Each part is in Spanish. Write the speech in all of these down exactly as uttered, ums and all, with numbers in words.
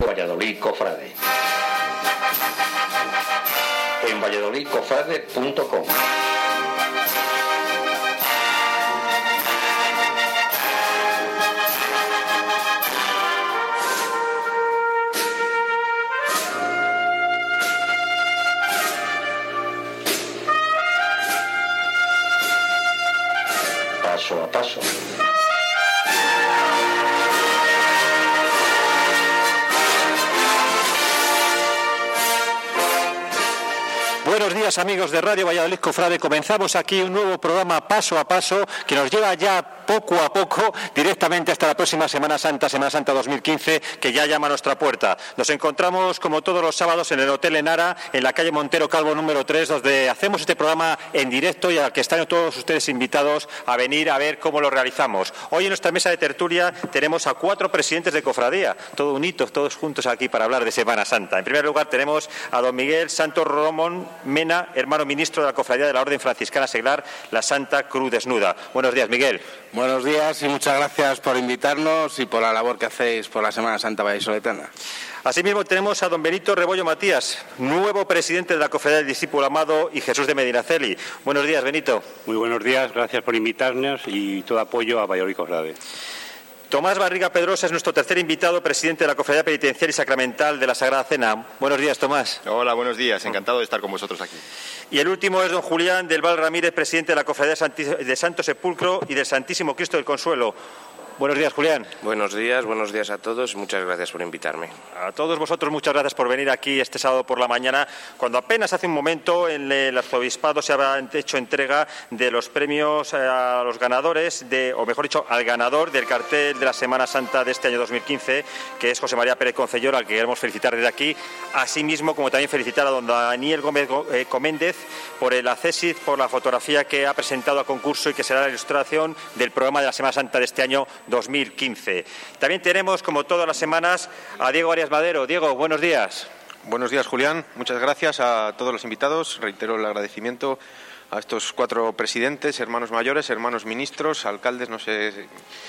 Valladolid Cofrade. En valladolid cofrade punto com. Paso a paso. Buenos días, amigos de Radio Valladolid Cofrade. Comenzamos aquí un nuevo programa Paso a Paso que nos lleva ya poco a poco directamente hasta la próxima Semana Santa, Semana Santa dos mil quince, que ya llama a nuestra puerta. Nos encontramos como todos los sábados en el Hotel Enara, en la calle Montero Calvo número tres, donde hacemos este programa en directo y al que están todos ustedes invitados a venir a ver cómo lo realizamos. Hoy en nuestra mesa de tertulia tenemos a cuatro presidentes de cofradía, todos unidos, todos juntos aquí para hablar de Semana Santa. En primer lugar tenemos a don Miguel Santos Romón Mena, hermano ministro de la Cofradía de la Orden Franciscana Seglar, la Santa Cruz Desnuda. Buenos días, Miguel. Buenos días y muchas gracias por invitarnos y por la labor que hacéis por la Semana Santa vallisoletana. Asimismo tenemos a don Benito Rebollo Matías, nuevo presidente de la Cofradía del Discípulo Amado y Jesús de Medinaceli. Buenos días, Benito. Muy buenos días, gracias por invitarnos y todo apoyo a Valladolid Cofrade. Tomás Barriga Pedrosa es nuestro tercer invitado, presidente de la Cofradía Penitenciaria y Sacramental de la Sagrada Cena. Buenos días, Tomás. Hola, buenos días. Encantado de estar con vosotros aquí. Y el último es don Julián del Val Ramírez, presidente de la Cofradía de Santo Sepulcro y del Santísimo Cristo del Consuelo. Buenos días, Julián. Buenos días, buenos días a todos y muchas gracias por invitarme. A todos vosotros muchas gracias por venir aquí este sábado por la mañana, cuando apenas hace un momento en el arzobispado se había hecho entrega de los premios a los ganadores, de, o mejor dicho, al ganador del cartel de la Semana Santa de este año dos mil quince, que es José María Pérez Concellor, al que queremos felicitar desde aquí, asimismo como también felicitar a don Daniel Gómez eh, Coméndez por el acésit, por la fotografía que ha presentado a concurso y que será la ilustración del programa de la Semana Santa de este año dos mil quince. También tenemos, como todas las semanas, a Diego Arias Madero. Diego, buenos días. Buenos días, Julián. Muchas gracias a todos los invitados. Reitero el agradecimiento a estos cuatro presidentes, hermanos mayores, hermanos ministros, alcaldes, no sé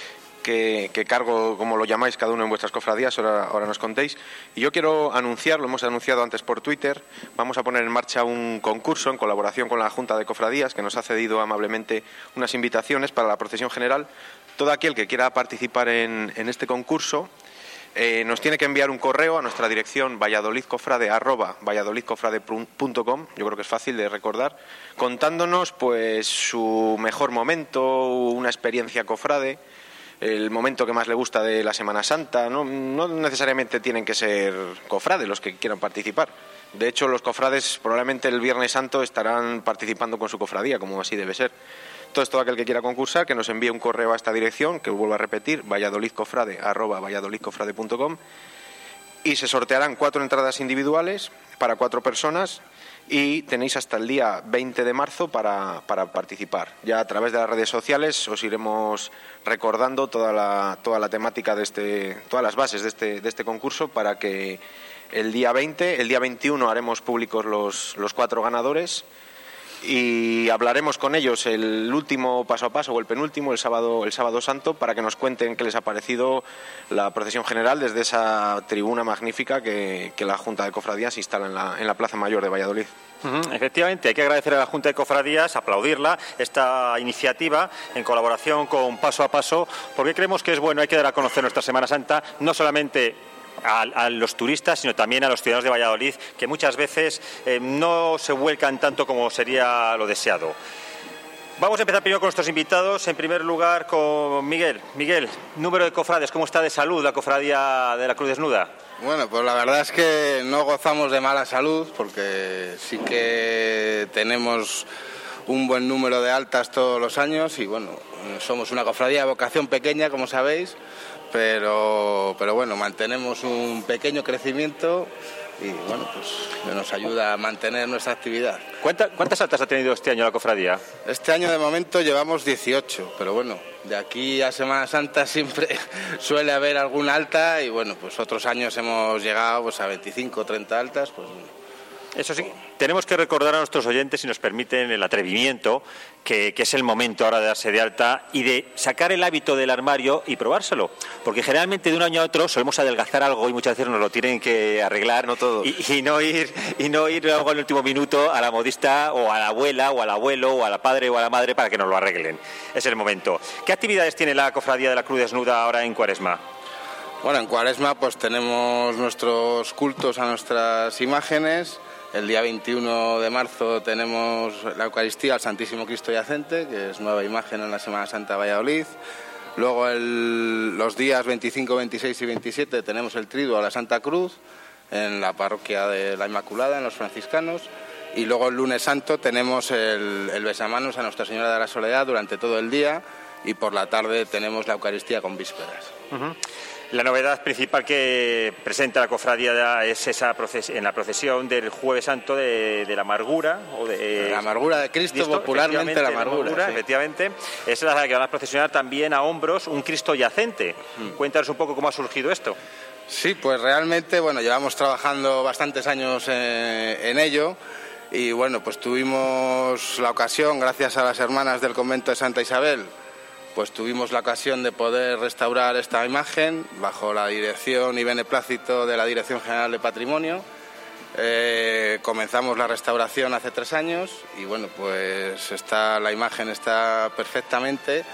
qué, qué cargo, como lo llamáis cada uno en vuestras cofradías, ahora, ahora nos contéis. Y yo quiero anunciar, lo hemos anunciado antes por Twitter, vamos a poner en marcha un concurso en colaboración con la Junta de Cofradías, que nos ha cedido amablemente unas invitaciones para la procesión general. Todo aquel que quiera participar en, en este concurso eh, nos tiene que enviar un correo a nuestra dirección valladolidcofrade arroba valladolidcofrade punto com, yo creo que es fácil de recordar, contándonos pues su mejor momento, una experiencia cofrade, el momento que más le gusta de la Semana Santa. No, no necesariamente tienen que ser cofrades los que quieran participar. De hecho, los cofrades probablemente el Viernes Santo estarán participando con su cofradía, como así debe ser. Entonces, todo aquel que quiera concursar, que nos envíe un correo a esta dirección, que vuelvo a repetir, valladolidcofrade arroba valladolidcofrade punto com, y se sortearán cuatro entradas individuales para cuatro personas y tenéis hasta el día veinte de marzo para, para participar. Ya a través de las redes sociales os iremos recordando toda la, toda la temática de este, todas las bases de este, de este concurso para que el día veinte, el día veintiuno haremos públicos los, los cuatro ganadores y hablaremos con ellos el último paso a paso o el penúltimo, el sábado, el sábado santo, para que nos cuenten qué les ha parecido la procesión general desde esa tribuna magnífica que, que la Junta de Cofradías instala en la, en la Plaza Mayor de Valladolid. Uh-huh. Efectivamente, hay que agradecer a la Junta de Cofradías, aplaudirla, esta iniciativa en colaboración con Paso a Paso, porque creemos que es bueno, hay que dar a conocer nuestra Semana Santa, no solamente A, a los turistas, sino también a los ciudadanos de Valladolid, que muchas veces eh, no se vuelcan tanto como sería lo deseado. Vamos a empezar primero con nuestros invitados. En primer lugar con Miguel. Miguel, número de cofrades, ¿cómo está de salud la cofradía de la Cruz Desnuda? Bueno, pues la verdad es que no gozamos de mala salud, porque sí que tenemos un buen número de altas todos los años y bueno, somos una cofradía de vocación pequeña, como sabéis, pero, pero bueno, mantenemos un pequeño crecimiento y bueno, pues nos ayuda a mantener nuestra actividad. ¿Cuánta, ¿Cuántas altas ha tenido este año la cofradía? Este año de momento llevamos dieciocho, pero bueno, de aquí a Semana Santa siempre suele haber alguna alta y bueno, pues otros años hemos llegado pues a veinticinco, treinta altas, pues Eso sí, tenemos que recordar a nuestros oyentes, si nos permiten, el atrevimiento, que, que es el momento ahora de darse de alta y de sacar el hábito del armario y probárselo. Porque generalmente de un año a otro solemos adelgazar algo y muchas veces nos lo tienen que arreglar. No todos. Y, y no ir y no ir luego al último minuto a la modista o a la abuela o al abuelo o a la padre o a la madre para que nos lo arreglen. Es el momento. ¿Qué actividades tiene la Cofradía de la Cruz Desnuda ahora en Cuaresma? Bueno, en Cuaresma pues tenemos nuestros cultos a nuestras imágenes. El día veintiuno de marzo tenemos la Eucaristía al Santísimo Cristo Yacente, que es nueva imagen en la Semana Santa de Valladolid. Luego el, los días veinticinco, veintiséis y veintisiete tenemos el Triduo a la Santa Cruz en la parroquia de la Inmaculada, en los franciscanos. Y luego el lunes santo tenemos el, el besamanos a Nuestra Señora de la Soledad durante todo el día y por la tarde tenemos la Eucaristía con vísperas. Uh-huh. La novedad principal que presenta la cofradía es esa proces- en la procesión del Jueves Santo de, de la Amargura. O de, la Amargura de Cristo, Cristo popularmente la Amargura. La amargura sí. Efectivamente. Es la que van a procesionar también a hombros un Cristo yacente. Mm. Cuéntanos un poco cómo ha surgido esto. Sí, pues realmente, bueno, llevamos trabajando bastantes años en, en ello. Y bueno, pues tuvimos la ocasión, gracias a las hermanas del convento de Santa Isabel, pues tuvimos la ocasión de poder restaurar esta imagen bajo la dirección y beneplácito de la Dirección General de Patrimonio. Eh, comenzamos la restauración hace tres años y bueno, pues está, la imagen está perfectamente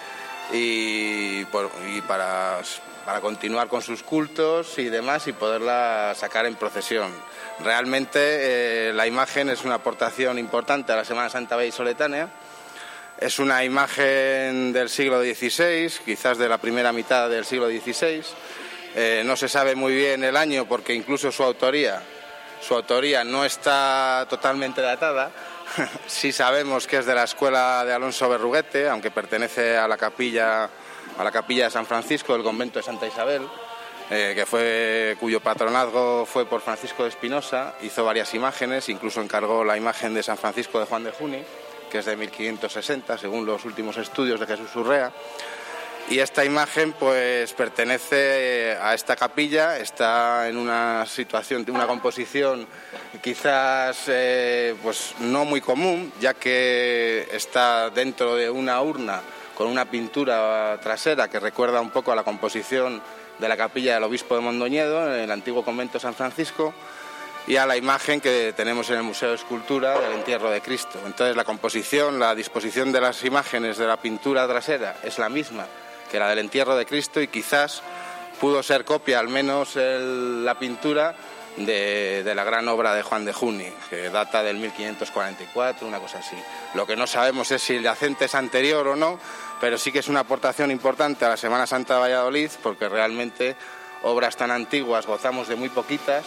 y, por, y para, para continuar con sus cultos y demás y poderla sacar en procesión. Realmente eh, la imagen es una aportación importante a la Semana Santa vallisoletánea. Es una imagen del siglo dieciséis, quizás de la primera mitad del siglo dieciséis. Eh, no se sabe muy bien el año porque incluso su autoría, su autoría no está totalmente datada. Sí sabemos que es de la escuela de Alonso Berruguete, aunque pertenece a la capilla, a la capilla de San Francisco del convento de Santa Isabel, eh, que fue, cuyo patronazgo fue por Francisco de Espinosa. Hizo varias imágenes, incluso encargó la imagen de San Francisco de Juan de Juni, que es de mil quinientos sesenta, según los últimos estudios de Jesús Urrea. Y esta imagen pues pertenece a esta capilla, está en una situación, de una composición quizás eh, pues no muy común, ya que está dentro de una urna con una pintura trasera que recuerda un poco a la composición de la capilla del obispo de Mondoñedo, en el antiguo convento de San Francisco, y a la imagen que tenemos en el Museo de Escultura del entierro de Cristo. Entonces la composición, la disposición de las imágenes de la pintura trasera es la misma que la del entierro de Cristo y quizás pudo ser copia, al menos el, la pintura de, de la gran obra de Juan de Juni, que data del mil quinientos cuarenta y cuatro, una cosa así. Lo que no sabemos es si el yacente es anterior o no, pero sí que es una aportación importante a la Semana Santa de Valladolid, porque realmente obras tan antiguas gozamos de muy poquitas.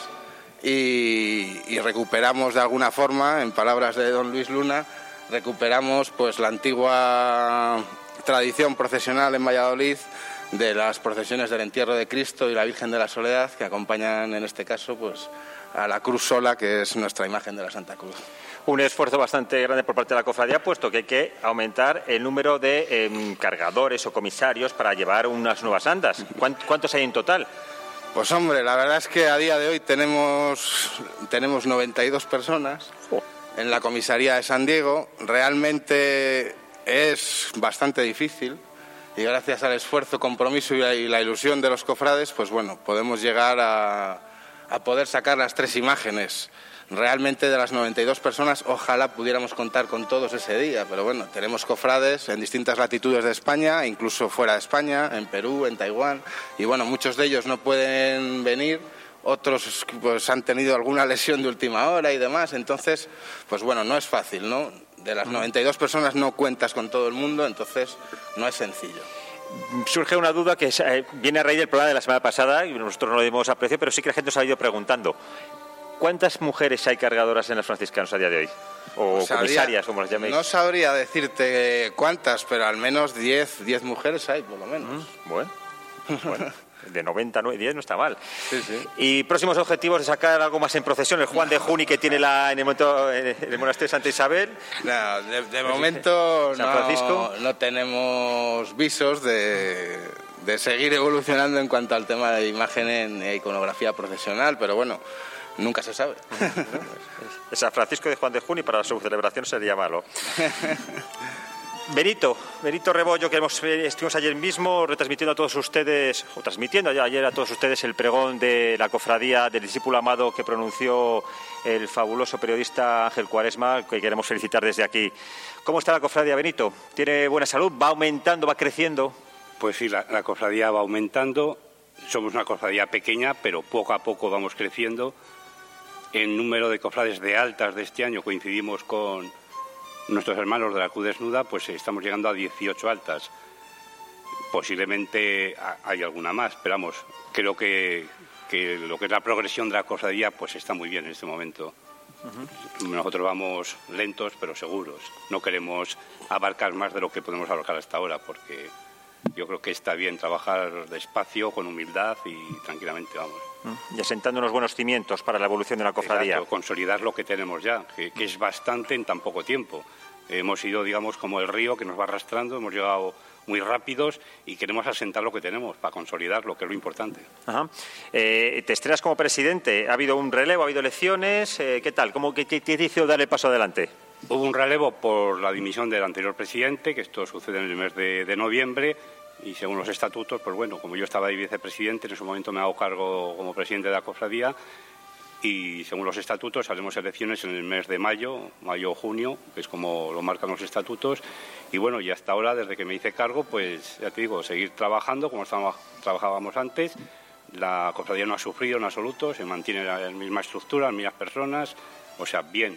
Y, y recuperamos de alguna forma, en palabras de don Luis Luna, recuperamos pues la antigua tradición procesional en Valladolid de las procesiones del entierro de Cristo y la Virgen de la Soledad, que acompañan en este caso pues a la Cruz Sola, que es nuestra imagen de la Santa Cruz. Un esfuerzo bastante grande por parte de la cofradía, puesto que hay que aumentar el número de eh, cargadores o comisarios para llevar unas nuevas andas. ¿Cuántos hay en total? Pues hombre, la verdad es que a día de hoy tenemos, tenemos noventa y dos personas en la comisaría de San Diego. Realmente es bastante difícil y gracias al esfuerzo, compromiso y la, y la ilusión de los cofrades, pues bueno, podemos llegar a, a poder sacar las tres imágenes. Realmente de las noventa y dos personas, ojalá pudiéramos contar con todos ese día, pero bueno, tenemos cofrades en distintas latitudes de España, incluso fuera de España, en Perú, en Taiwán, y bueno, muchos de ellos no pueden venir, otros pues han tenido alguna lesión de última hora y demás, entonces, pues bueno, no es fácil, ¿no? De las noventa y dos personas no cuentas con todo el mundo, entonces no es sencillo. Surge una duda que eh, viene a raíz del programa de la semana pasada, y nosotros no le dimos aprecio, pero sí que la gente se ha ido preguntando. ¿Cuántas mujeres hay cargadoras en los franciscanos a día de hoy? O pues comisarias, habría, como las llaméis. No sabría decirte cuántas, pero al menos diez, diez mujeres hay, por lo menos. Mm, bueno, bueno, de noventa, diez no está mal. Sí, sí. Y próximos objetivos de sacar algo más en procesión, el Juan de Juni que tiene la, en, el momento, en el monasterio de Santa Isabel. No, de, de momento San Francisco. No, no tenemos visos de, de seguir evolucionando en cuanto al tema de imagen e iconografía procesional, pero bueno, nunca se sabe. San Francisco de Juan de Junio, y para su celebración sería malo. Benito, Benito Rebollo, que hemos, estuvimos ayer mismo retransmitiendo a todos ustedes, o transmitiendo ya ayer a todos ustedes el pregón de la cofradía del discípulo amado que pronunció el fabuloso periodista Ángel Cuaresma, que queremos felicitar desde aquí. ¿Cómo está la cofradía, Benito? ¿Tiene buena salud? ¿Va aumentando, va creciendo? Pues sí, la, la cofradía va aumentando. Somos una cofradía pequeña, pero poco a poco vamos creciendo. En número de cofrades de altas de este año coincidimos con nuestros hermanos de la Cruz Desnuda, pues estamos llegando a dieciocho altas. Posiblemente hay alguna más, pero vamos, creo que, que lo que es la progresión de la cofradía pues está muy bien en este momento. Uh-huh. Nosotros vamos lentos pero seguros. No queremos abarcar más de lo que podemos abarcar hasta ahora, porque yo creo que está bien trabajar despacio, con humildad y tranquilamente, vamos. Y asentando unos buenos cimientos para la evolución de la cofradía. Exacto, consolidar lo que tenemos ya, que, que es bastante en tan poco tiempo. Hemos ido, digamos, como el río que nos va arrastrando, hemos llegado muy rápidos y queremos asentar lo que tenemos para consolidar lo que es lo importante. Ajá. Eh, te estrenas como presidente, ¿ha habido un relevo, ha habido elecciones? Eh, ¿Qué tal? ¿Cómo, qué, qué te hizo darle paso adelante? Hubo un relevo por la dimisión del anterior presidente, que esto sucede en el mes de, de noviembre, y según los estatutos, pues bueno, como yo estaba de vicepresidente, en ese momento me hago cargo como presidente de la cofradía, y según los estatutos haremos elecciones en el mes de mayo, mayo o junio, que es como lo marcan los estatutos, y bueno, y hasta ahora, desde que me hice cargo, pues ya te digo, seguir trabajando como estábamos, trabajábamos antes. La cofradía no ha sufrido en absoluto, se mantiene la misma estructura, las mismas personas, o sea, bien.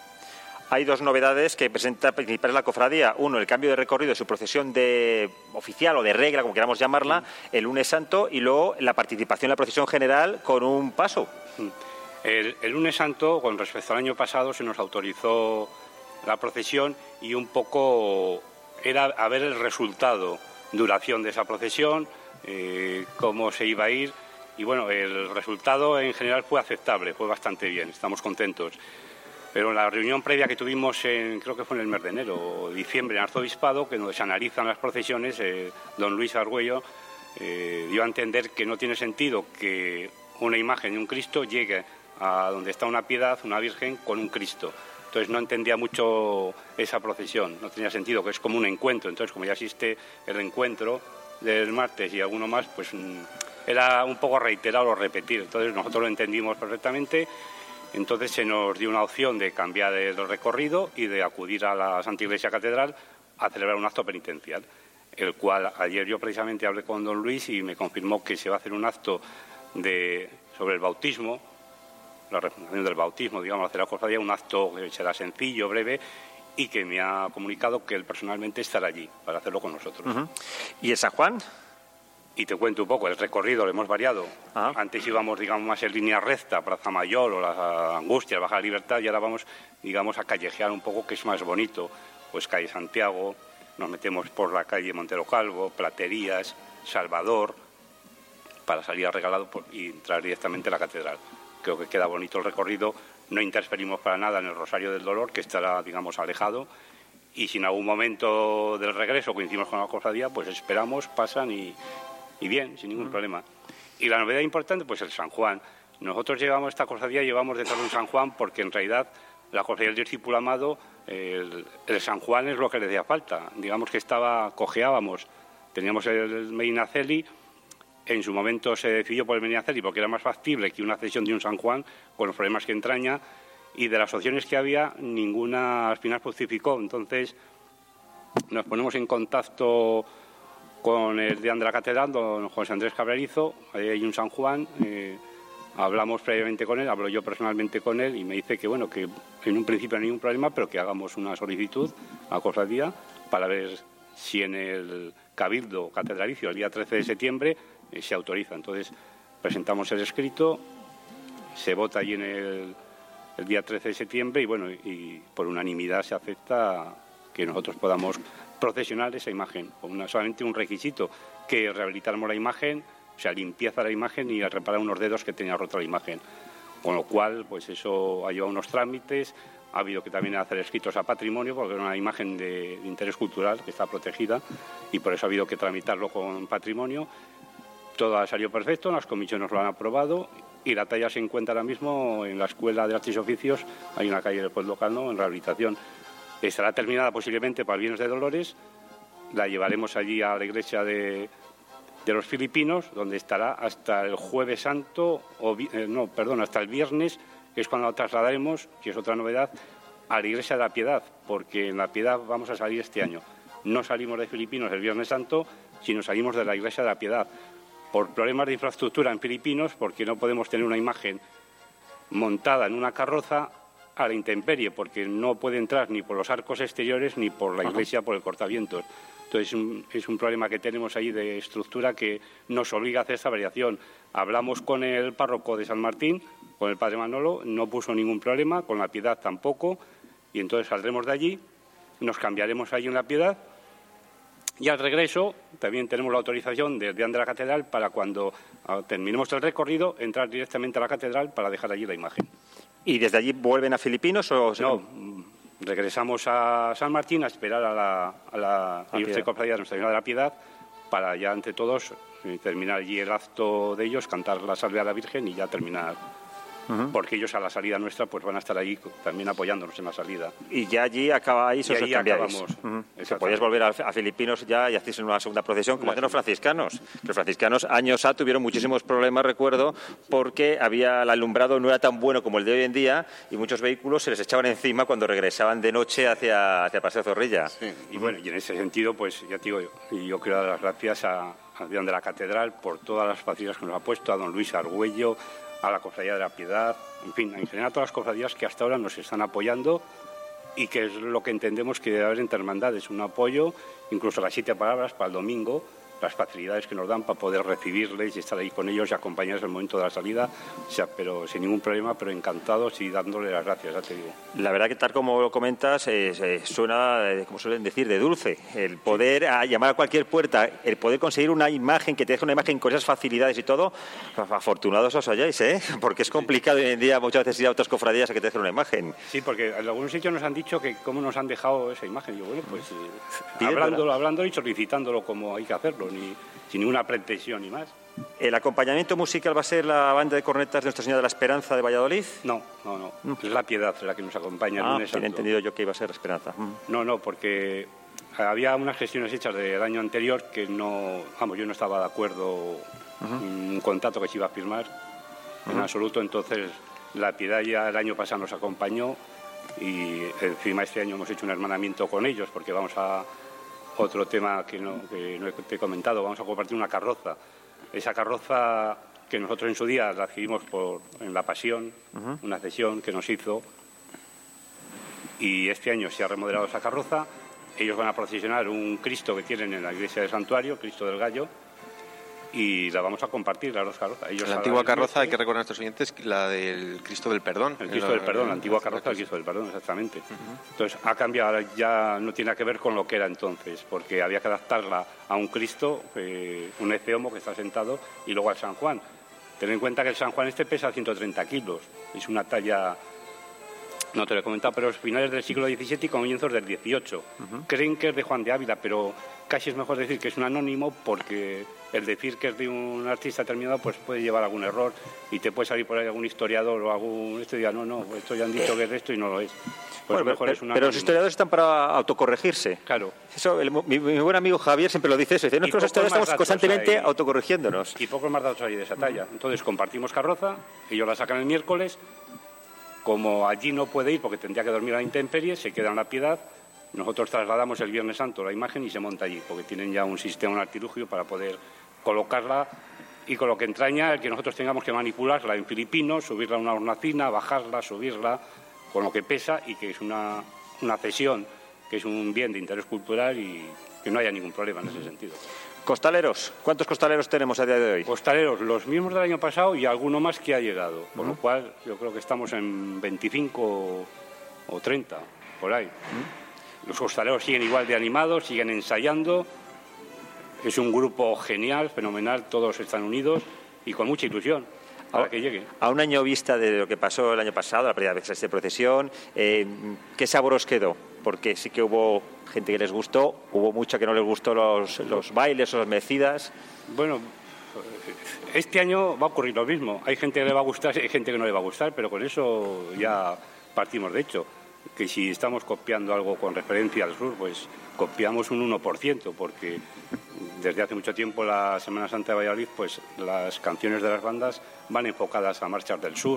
Hay dos novedades que presenta principal la cofradía. Uno, el cambio de recorrido de su procesión de oficial o de regla, como queramos llamarla, mm. el lunes santo, y luego la participación en la procesión general con un paso. Mm. El, el lunes santo, con respecto al año pasado, se nos autorizó la procesión y un poco era a ver el resultado, duración de esa procesión, eh, cómo se iba a ir, y bueno, el resultado en general fue aceptable, fue bastante bien, estamos contentos. Pero en la reunión previa que tuvimos, en, creo que fue en el mes de enero o diciembre, en Arzobispado, que donde se analizan las procesiones, eh, don Luis Argüello eh, dio a entender que no tiene sentido que una imagen de un Cristo llegue a donde está una piedad, una Virgen, con un Cristo. Entonces no entendía mucho esa procesión, no tenía sentido, que es como un encuentro. Entonces, como ya existe el encuentro del martes y alguno más, pues era un poco reiterar o repetir. Entonces nosotros lo entendimos perfectamente. Entonces se nos dio una opción de cambiar el recorrido y de acudir a la Santa Iglesia Catedral a celebrar un acto penitencial, el cual ayer yo precisamente hablé con don Luis y me confirmó que se va a hacer un acto de, sobre el bautismo, la refundación del bautismo, digamos, hacer la cofradía, un acto que será sencillo, breve, y que me ha comunicado que él personalmente estará allí para hacerlo con nosotros. Uh-huh. ¿Y el San Juan? Y te cuento un poco, el recorrido lo hemos variado. Ah. Antes íbamos, digamos, más en línea recta, Plaza Mayor o la Angustia, Baja Libertad, y ahora vamos, digamos, a callejear un poco, que es más bonito. Pues calle Santiago, nos metemos por la calle Montero Calvo, Platerías, Salvador, para salir a Regalado y entrar directamente a la catedral. Creo que queda bonito el recorrido, no interferimos para nada en el Rosario del Dolor, que estará, digamos, alejado, y si en algún momento del regreso coincidimos con la cofradía, pues esperamos, pasan y... y bien, sin ningún problema. Y la novedad importante, pues el San Juan. Nosotros llegamos a esta cofradía, llevamos detrás de un San Juan, porque en realidad la cofradía del discípulo amado, el, el San Juan es lo que le hacía falta. Digamos que estaba, cojeábamos, teníamos el Medinaceli, en su momento se decidió por el Medinaceli porque era más factible que una cesión de un San Juan, con los problemas que entraña, y de las opciones que había, ninguna al final fructificó. Entonces nos ponemos en contacto con el deán de la catedral, don José Andrés Cabrerizo, ahí hay un San Juan, eh, hablamos previamente con él, hablo yo personalmente con él y me dice que bueno, que en un principio no hay ningún problema, pero que hagamos una solicitud a cofradía para ver si en el Cabildo Catedralicio el día trece de septiembre eh, se autoriza. Entonces presentamos el escrito, se vota allí en el, el día trece de septiembre y bueno, y por unanimidad se acepta que nosotros podamos procesionar esa imagen, con una, solamente un requisito, que rehabilitáramos la imagen, o sea, limpieza la imagen y reparar unos dedos que tenía rota la imagen. Con lo cual, pues eso ha llevado unos trámites, ha habido que también hacer escritos a patrimonio, porque era una imagen de, de interés cultural que está protegida, y por eso ha habido que tramitarlo con patrimonio. Todo ha salido perfecto, las comisiones lo han aprobado y la talla se encuentra ahora mismo en la Escuela de Artes y Oficios, hay una calle del pueblo local, ¿no?, en rehabilitación. Estará terminada posiblemente para el Viernes de Dolores, la llevaremos allí a la iglesia de, de los Filipinos, donde estará hasta el Jueves Santo, o eh, no, perdón, hasta el viernes, que es cuando la trasladaremos, que es otra novedad, a la iglesia de la Piedad, porque en la Piedad vamos a salir este año. No salimos de Filipinos el Viernes Santo, sino salimos de la iglesia de la Piedad. Por problemas de infraestructura en Filipinos, porque no podemos tener una imagen montada en una carroza a la intemperie, porque no puede entrar ni por los arcos exteriores ni por la iglesia, por el cortavientos. Entonces es un, es un problema que tenemos ahí de estructura que nos obliga a hacer esta variación. Hablamos con el párroco de San Martín, con el padre Manolo, no puso ningún problema, con la Piedad tampoco, y entonces saldremos de allí, nos cambiaremos allí en la Piedad, y al regreso también tenemos la autorización del Deán de la Catedral para cuando terminemos el recorrido entrar directamente a la Catedral para dejar allí la imagen. ¿Y desde allí vuelven a Filipinos o...? No, regresamos a San Martín a esperar a la, a la Ilustre Cofradía de Nuestra Señora de la Piedad para ya entre todos terminar allí el acto de ellos, cantar la salve a la Virgen y ya terminar. Uh-huh. Porque ellos a la salida nuestra pues van a estar allí también apoyándonos en la salida. Y ya allí acabáis o os cambiáis. Uh-huh. Que podéis volver a, a Filipinos ya y hacéis una segunda procesión como hacen los franciscanos. Los franciscanos años A tuvieron muchísimos problemas, recuerdo, porque había el alumbrado no era tan bueno como el de hoy en día y muchos vehículos se les echaban encima cuando regresaban de noche hacia, hacia Paseo Zorrilla. Sí. Y bueno, y en ese sentido pues ya te digo yo, y yo quiero dar las gracias a, a Deán de la Catedral por todas las facilidades que nos ha puesto, a don Luis Argüello, a la Cofradía de la Piedad, en fin, en general a todas las cofradías que hasta ahora nos están apoyando y que es lo que entendemos que debe haber entre hermandades, un apoyo, incluso las siete palabras para el domingo, las facilidades que nos dan para poder recibirles y estar ahí con ellos y acompañarles en el momento de la salida, o sea, pero sin ningún problema, pero encantados y dándole las gracias, ya te digo. La verdad que tal como lo comentas, eh, eh, suena, eh, como suelen decir, de dulce, el poder sí. a llamar a cualquier puerta, el poder conseguir una imagen que te deje una imagen con esas facilidades y todo, afortunados os halláis, ¿eh? Porque es complicado sí. hoy en día muchas veces ir a otras cofradías a que te dejen una imagen. Sí, porque en algunos sitios nos han dicho que cómo nos han dejado esa imagen, y yo, bueno, pues eh, hablándolo, hablándolo y solicitándolo como hay que hacerlo, ni sin ninguna pretensión ni más. ¿El acompañamiento musical va a ser la banda de cornetas de Nuestra Señora de la Esperanza de Valladolid? No, no, no. no. Es la Piedad la que nos acompaña el ah, lunes santo. He entendido yo que iba a ser la Esperanza. Mm. No, no, porque había unas gestiones hechas del año anterior que no, vamos, yo no estaba de acuerdo, uh-huh. un contrato que se iba a firmar uh-huh. en absoluto, entonces la Piedad ya el año pasado nos acompañó y encima este año hemos hecho un hermanamiento con ellos porque vamos a... Otro tema que no, que no te he comentado, vamos a compartir una carroza. Esa carroza que nosotros en su día la adquirimos por, en La Pasión, uh-huh. una cesión que nos hizo, y este año se ha remodelado esa carroza. Ellos van a procesionar un Cristo que tienen en la iglesia del Santuario, Cristo del Gallo, y la vamos a compartir, las dos carrozas. Ellos la antigua carroza, hay que recordar a nuestros oyentes, la del Cristo del Perdón. El Cristo del Perdón, la antigua carroza del Cristo del Perdón, exactamente. Uh-huh. Entonces, ha cambiado, ya no tiene que ver con lo que era entonces, porque había que adaptarla a un Cristo, eh, un eceomo que está sentado, y luego al San Juan. Ten en cuenta que el San Juan este pesa ciento treinta kilos, es una talla... No te lo he comentado, pero es finales del siglo diecisiete y comienzos del dieciocho. Uh-huh. Creen que es de Juan de Ávila, pero casi es mejor decir que es un anónimo porque el decir que es de un artista determinado pues puede llevar algún error y te puede salir por ahí algún historiador o algún... Este día, no, no, esto ya han dicho que es esto y no lo es. Pues bueno, mejor pero, es un pero los historiadores están para autocorregirse. Claro. Eso, el, mi, mi buen amigo Javier siempre lo dice eso. Dice, nosotros los historiadores estamos constantemente hay, autocorrigiéndonos. Y pocos más datos hay de esa talla. Entonces compartimos carroza, ellos la sacan el miércoles. Como allí no puede ir porque tendría que dormir a la intemperie, se queda en la Piedad. Nosotros trasladamos el Viernes Santo la imagen y se monta allí, porque tienen ya un sistema, un artilugio para poder colocarla y con lo que entraña el que nosotros tengamos que manipularla en Filipinos, subirla a una hornacina, bajarla, subirla, con lo que pesa y que es una, una cesión, que es un bien de interés cultural y que no haya ningún problema en ese sentido. Costaleros, ¿cuántos costaleros tenemos a día de hoy? Costaleros, los mismos del año pasado y alguno más que ha llegado, con uh-huh. lo cual yo creo que estamos en veinticinco o treinta, por ahí. Uh-huh. Los costaleros siguen igual de animados, siguen ensayando, es un grupo genial, fenomenal, todos están unidos y con mucha ilusión para a, que llegue. A un año vista de lo que pasó el año pasado, la primera vez de procesión, eh, ¿qué sabor os quedó? Porque sí que hubo gente que les gustó, hubo mucha que no les gustó los, los bailes o las mecidas. Bueno, este año va a ocurrir lo mismo. Hay gente que le va a gustar y hay gente que no le va a gustar, pero con eso ya partimos de hecho. Que si estamos copiando algo con referencia al sur, pues copiamos un uno por ciento, porque desde hace mucho tiempo la Semana Santa de Valladolid, pues las canciones de las bandas van enfocadas a marchas del sur.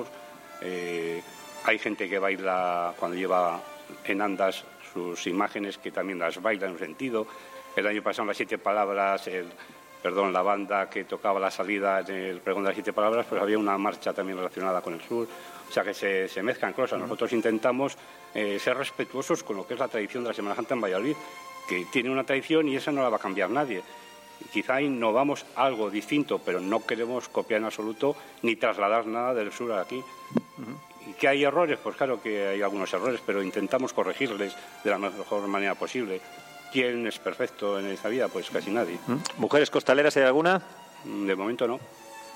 Eh, hay gente que baila cuando lleva en andas sus imágenes, que también las baila en un sentido. El año pasado en las siete palabras, el, perdón, la banda que tocaba la salida en el pregón de las siete palabras, pues había una marcha también relacionada con el sur. O sea que se, se mezclan cosas. Nosotros intentamos eh, ser respetuosos con lo que es la tradición de la Semana Santa en Valladolid, que tiene una tradición y esa no la va a cambiar nadie. Quizá innovamos algo distinto, pero no queremos copiar en absoluto ni trasladar nada del sur a aquí. Uh-huh. ¿Y que hay errores? Pues claro que hay algunos errores, pero intentamos corregirles de la mejor manera posible. ¿Quién es perfecto en esta vida? Pues casi nadie. ¿Mm? ¿Mujeres costaleras hay alguna? De momento no.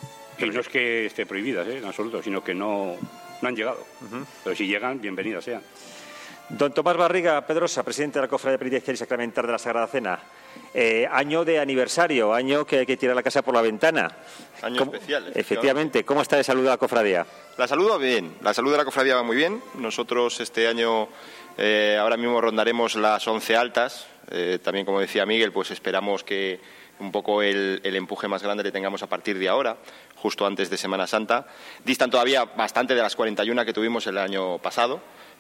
Y no es que esté prohibidas, ¿eh? En absoluto, sino que no, no han llegado. Uh-huh. Pero si llegan, bienvenidas sean. Don Tomás Barriga Pedrosa, presidente de la Cofradía Penitenciaria y Sacramental de la Sagrada Cena. Eh, año de aniversario, año que hay que tirar la casa por la ventana. Año ¿Cómo? especial. Efectivamente. ¿Cómo está de salud la cofradía? La salud va bien, la salud de la cofradía va muy bien. Nosotros este año eh, ahora mismo rondaremos las once altas. Eh, también, como decía Miguel, pues esperamos que un poco el, el empuje más grande le tengamos a partir de ahora, justo antes de Semana Santa. Distan todavía bastante de las cuarenta y una que tuvimos el año pasado,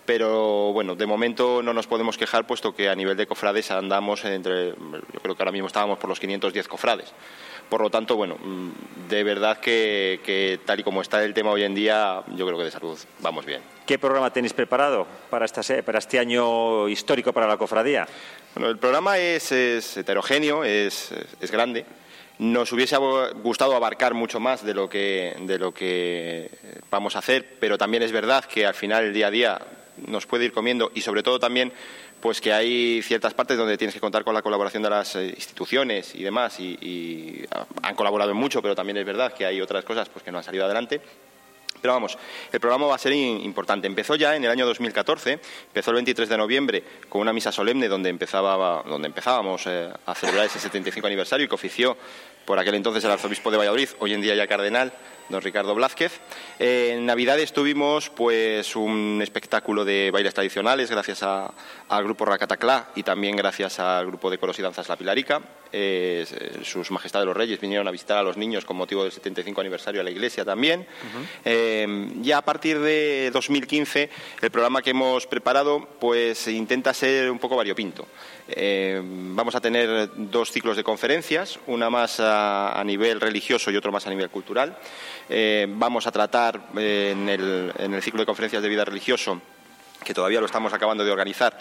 pero bueno, de momento no nos podemos quejar, puesto que a nivel de cofrades andamos entre, yo creo que ahora mismo estábamos por los quinientos diez cofrades. Por lo tanto, bueno, de verdad que, que tal y como está el tema hoy en día, yo creo que de salud vamos bien. ¿Qué programa tenéis preparado para, esta, para este año histórico para la cofradía? Bueno, el programa es, es heterogéneo, es, es grande. Nos hubiese gustado abarcar mucho más de lo que de lo que vamos a hacer, pero también es verdad que al final el día a día nos puede ir comiendo, y sobre todo también pues que hay ciertas partes donde tienes que contar con la colaboración de las instituciones y demás, y, y han colaborado en mucho, pero también es verdad que hay otras cosas pues que no han salido adelante. Pero vamos, el programa va a ser importante. Empezó ya en el año dos mil catorce, empezó el veintitrés de noviembre con una misa solemne donde, empezaba, donde empezábamos eh, a celebrar ese setenta y cinco aniversario, que ofició por aquel entonces el arzobispo de Valladolid, hoy en día ya cardenal, don Ricardo Blázquez. Eh, en Navidades tuvimos pues un espectáculo de bailes tradicionales gracias a, al grupo Racataclá y también gracias al grupo de coros y danzas La Pilarica. Eh, sus majestades los reyes vinieron a visitar a los niños con motivo del setenta y cinco aniversario a la iglesia también. Uh-huh. Eh, ya a partir de dos mil quince el programa que hemos preparado pues intenta ser un poco variopinto. Eh, vamos a tener dos ciclos de conferencias, una más a, a nivel religioso y otro más a nivel cultural. Eh, vamos a tratar eh, en, el, en el ciclo de conferencias de vida religioso, que todavía lo estamos acabando de organizar,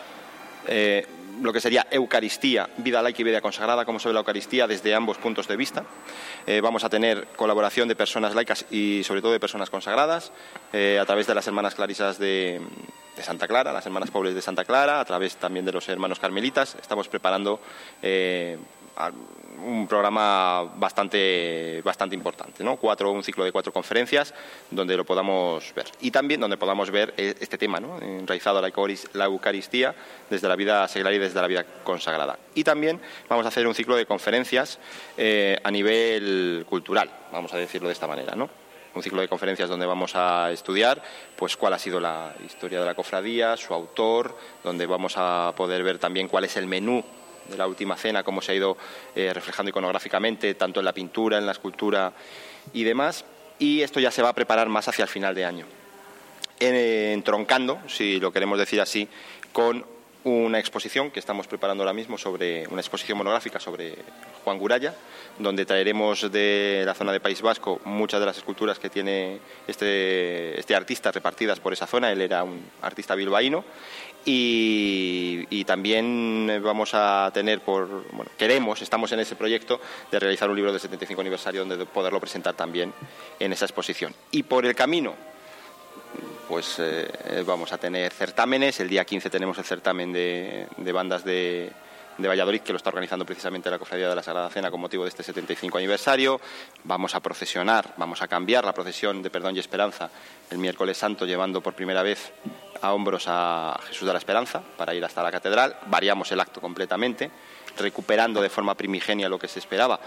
eh, lo que sería Eucaristía, vida laica y vida consagrada, cómo se ve la Eucaristía desde ambos puntos de vista. Eh, vamos a tener colaboración de personas laicas y sobre todo de personas consagradas, eh, a través de las hermanas clarisas de, de Santa Clara, las hermanas pobres de Santa Clara, a través también de los hermanos carmelitas. Estamos preparando eh, un programa bastante bastante importante, ¿no? Cuatro, un ciclo de cuatro conferencias donde lo podamos ver. Y también donde podamos ver este tema, ¿no? Enraizado a la Eucaristía desde la vida seglar y desde la vida consagrada. Y también vamos a hacer un ciclo de conferencias eh, a nivel cultural, vamos a decirlo de esta manera, ¿no? Un ciclo de conferencias donde vamos a estudiar pues cuál ha sido la historia de la cofradía, su autor, donde vamos a poder ver también cuál es el menú de la última cena, cómo se ha ido eh, reflejando iconográficamente, tanto en la pintura, en la escultura y demás. Y esto ya se va a preparar más hacia el final de año, eh, entroncando, si lo queremos decir así, con una exposición que estamos preparando ahora mismo, sobre una exposición monográfica sobre Juan Guraya, donde traeremos de la zona de País Vasco muchas de las esculturas que tiene este, este artista repartidas por esa zona. Él era un artista bilbaíno. Y, y también vamos a tener, por bueno, queremos, estamos en ese proyecto de realizar un libro del setenta y cinco aniversario donde poderlo presentar también en esa exposición. Y por el camino, pues eh, vamos a tener certámenes. El día quince tenemos el certamen de, de bandas de, de Valladolid, que lo está organizando precisamente la Cofradía de la Sagrada Cena con motivo de este setenta y cinco aniversario. Vamos a procesionar, vamos a cambiar la procesión de Perdón y Esperanza el miércoles santo, llevando por primera vez a hombros a Jesús de la Esperanza para ir hasta la catedral. Variamos el acto completamente, recuperando de forma primigenia lo que se esperaba,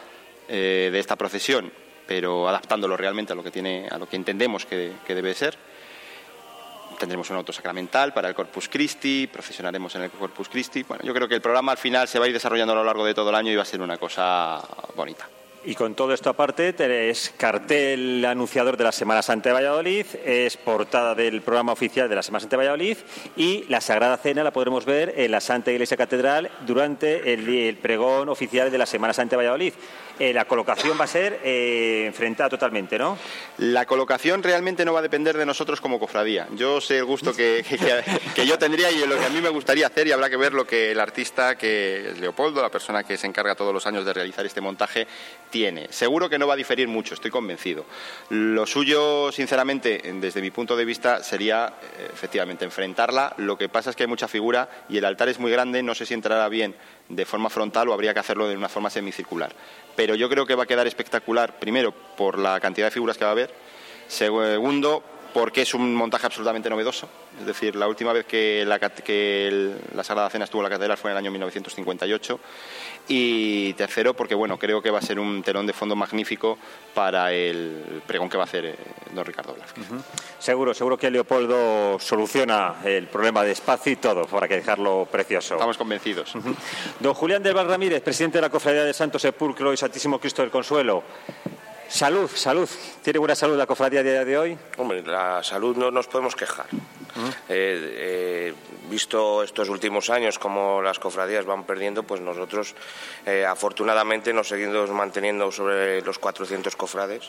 eh, de esta procesión, pero adaptándolo realmente a lo que tiene, a lo que entendemos que, que debe ser. Tendremos un auto sacramental para el Corpus Christi, procesionaremos en el Corpus Christi. Bueno, yo creo que el programa al final se va a ir desarrollando a lo largo de todo el año y va a ser una cosa bonita. Y con todo esto aparte, es cartel anunciador de la Semana Santa de Valladolid, es portada del programa oficial de la Semana Santa de Valladolid y la Sagrada Cena la podremos ver en la Santa Iglesia Catedral durante el, el pregón oficial de la Semana Santa de Valladolid. Eh, la colocación va a ser eh, enfrentada totalmente, ¿no? La colocación realmente no va a depender de nosotros como cofradía. Yo sé el gusto que, que, que yo tendría y lo que a mí me gustaría hacer, y habrá que ver lo que el artista, que es Leopoldo, la persona que se encarga todos los años de realizar este montaje, tiene. Seguro que no va a diferir mucho, estoy convencido. Lo suyo, sinceramente, desde mi punto de vista, sería efectivamente enfrentarla. Lo que pasa es que hay mucha figura y el altar es muy grande, no sé si entrará bien de forma frontal o habría que hacerlo de una forma semicircular. Pero yo creo que va a quedar espectacular, primero, por la cantidad de figuras que va a haber, segundo, porque es un montaje absolutamente novedoso. Es decir, la última vez que la, que el, la Sagrada Cena estuvo en la catedral fue en el año mil novecientos cincuenta y ocho. Y tercero, porque bueno, creo que va a ser un telón de fondo magnífico para el pregón que va a hacer eh, don Ricardo Blázquez. Uh-huh. Seguro, seguro que Leopoldo soluciona el problema de espacio y todo, para que dejarlo precioso. Estamos convencidos. Uh-huh. Don Julián del Val Ramírez, presidente de la Cofradía del Santo Sepulcro y Santísimo Cristo del Consuelo. Salud, salud. ¿Tiene buena salud la cofradía a día de hoy? Hombre, la salud no nos podemos quejar. Uh-huh. eh, eh, visto estos últimos años como las cofradías van perdiendo, pues nosotros eh, afortunadamente nos seguimos manteniendo sobre los cuatrocientos cofrades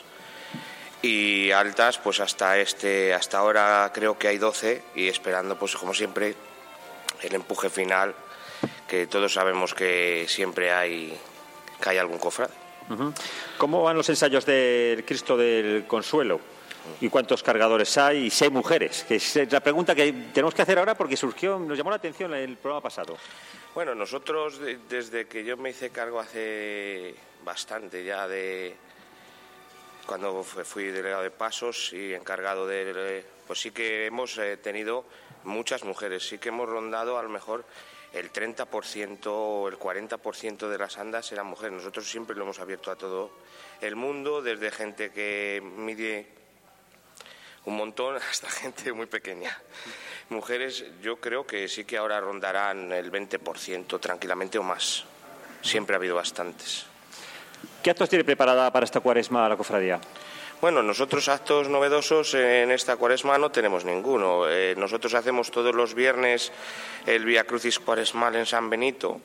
y altas, pues hasta este hasta ahora creo que hay doce y esperando, pues como siempre, el empuje final, que todos sabemos que siempre hay que hay algún cofrade. Uh-huh. ¿Cómo van los ensayos del Cristo del Consuelo? ¿Y cuántos cargadores hay? Y si hay mujeres, que es la pregunta que tenemos que hacer ahora porque surgió, nos llamó la atención en el programa pasado. Bueno, nosotros de, desde que yo me hice cargo hace bastante ya de cuando fui delegado de pasos y encargado de, pues sí que hemos eh, tenido muchas mujeres, sí que hemos rondado a lo mejor el treinta por ciento o el cuarenta por ciento de las andas eran mujeres. Nosotros siempre lo hemos abierto a todo el mundo, desde gente que mide un montón hasta gente muy pequeña. Mujeres, yo creo que sí que ahora rondarán el veinte por ciento tranquilamente o más. Siempre ha habido bastantes. ¿Qué actos tiene preparada para esta cuaresma la cofradía? Bueno, nosotros actos novedosos en esta cuaresma no tenemos ninguno. Eh, nosotros hacemos todos los viernes el Vía Crucis cuaresmal en San Benito.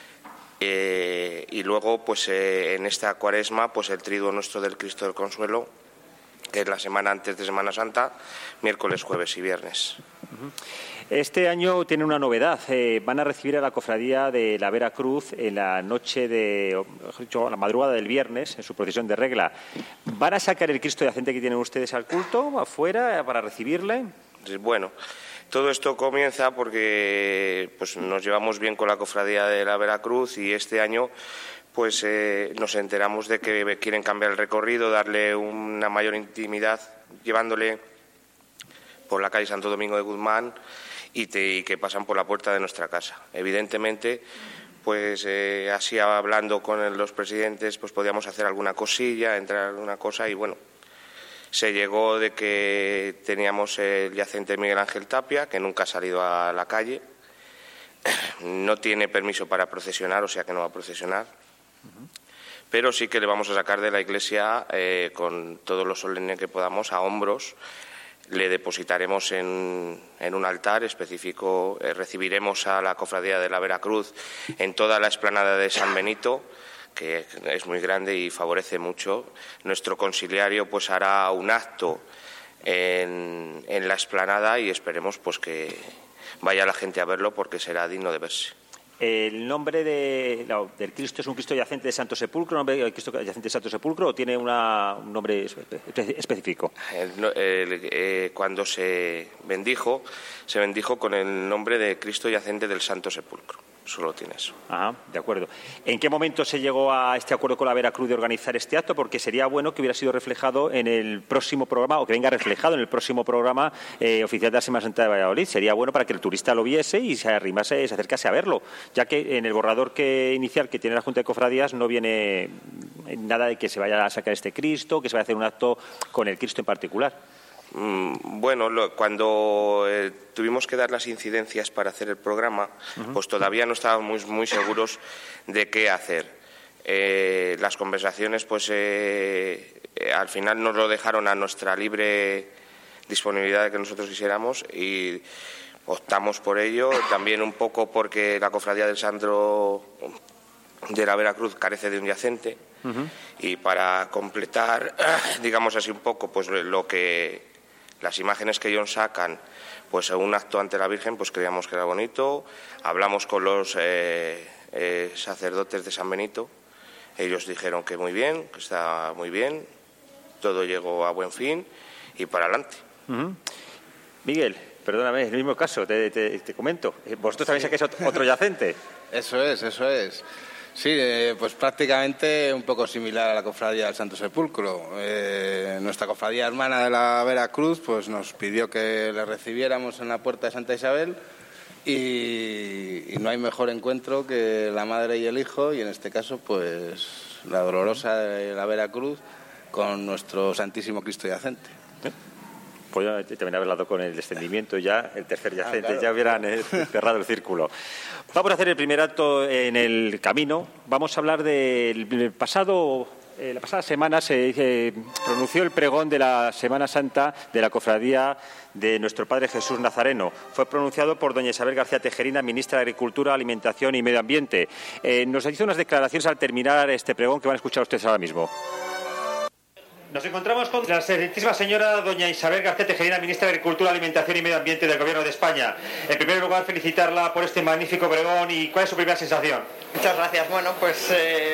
Eh, y luego, pues eh, en esta cuaresma, pues el triduo nuestro del Cristo del Consuelo, que es la semana antes de Semana Santa, miércoles, jueves y viernes. Este año tiene una novedad. Eh, van a recibir a la cofradía de la Vera Cruz en la noche de, mejor dicho, la madrugada del viernes, en su procesión de regla. ¿Van a sacar el Cristo yacente que tienen ustedes al culto, afuera, para recibirle? Bueno, todo esto comienza porque pues, nos llevamos bien con la cofradía de la Vera Cruz y este año pues eh, nos enteramos de que quieren cambiar el recorrido, darle una mayor intimidad, llevándole por la calle Santo Domingo de Guzmán y, te, y que pasan por la puerta de nuestra casa. Evidentemente, pues eh, así hablando con los presidentes, pues podíamos hacer alguna cosilla, entrar alguna cosa y bueno, se llegó de que teníamos el yacente Miguel Ángel Tapia, que nunca ha salido a la calle, no tiene permiso para procesionar, o sea que no va a procesionar. Pero sí que le vamos a sacar de la iglesia eh, con todo lo solemne que podamos a hombros. Le depositaremos en, en un altar específico, eh, recibiremos a la cofradía de la Veracruz en toda la explanada de San Benito, que es muy grande y favorece mucho. Nuestro conciliario pues hará un acto en, en la explanada y esperemos pues que vaya la gente a verlo porque será digno de verse. ¿El nombre de, no, del Cristo es un Cristo yacente de Santo Sepulcro, nombre del Cristo yacente de Santo Sepulcro, o tiene una, un nombre espe- específico? El, el, eh, cuando se bendijo, se bendijo con el nombre de Cristo yacente del Santo Sepulcro. Solo tiene eso. Ajá, de acuerdo. ¿En qué momento se llegó a este acuerdo con la Veracruz de organizar este acto? Porque sería bueno que hubiera sido reflejado en el próximo programa, o que venga reflejado en el próximo programa eh, oficial de la Semana Santa de Valladolid. Sería bueno para que el turista lo viese y se arrimase, se acercase a verlo, ya que en el borrador que inicial que tiene la Junta de Cofradías no viene nada de que se vaya a sacar este Cristo, que se vaya a hacer un acto con el Cristo en particular. Mm, bueno, lo, cuando eh, tuvimos que dar las incidencias para hacer el programa, uh-huh. pues todavía no estábamos muy, muy seguros de qué hacer. Eh, las conversaciones, pues eh, eh, al final nos lo dejaron a nuestra libre disponibilidad de que nosotros quisiéramos y optamos por ello, también un poco porque la Cofradía del Santo de la Veracruz carece de un yacente uh-huh. y para completar, digamos así un poco, pues lo que las imágenes que ellos sacan, pues un acto ante la Virgen, pues creíamos que era bonito. Hablamos con los eh, eh, sacerdotes de San Benito, ellos dijeron que muy bien, que está muy bien, todo llegó a buen fin y para adelante. Uh-huh. Miguel, perdóname, es el mismo caso, te, te, te comento. ¿Vosotros también sacáis otro yacente? Eso es, eso es. Sí, eh, pues prácticamente un poco similar a la Cofradía del Santo Sepulcro. Eh, nuestra Cofradía Hermana de la Veracruz pues nos pidió que le recibiéramos en la Puerta de Santa Isabel y, y no hay mejor encuentro que la Madre y el Hijo, y en este caso pues la Dolorosa de la Veracruz con nuestro Santísimo Cristo yacente. ¿Eh? Pues ya también haber hablado con el descendimiento ya, el tercer yacente, ah, claro. Ya hubieran eh, cerrado el círculo. Vamos a hacer el primer acto en el camino. Vamos a hablar del pasado... Eh, la pasada semana se eh, pronunció el pregón de la Semana Santa de la Cofradía de Nuestro Padre Jesús Nazareno. Fue pronunciado por doña Isabel García Tejerina, ministra de Agricultura, Alimentación y Medio Ambiente. Eh, nos hizo unas declaraciones al terminar este pregón que van a escuchar ustedes ahora mismo. Nos encontramos con la excelentísima señora doña Isabel García Tejerina, ministra de Agricultura, Alimentación y Medio Ambiente del Gobierno de España. En primer lugar, felicitarla por este magnífico pregón. ¿Y cuál es su primera sensación? Muchas gracias. Bueno, pues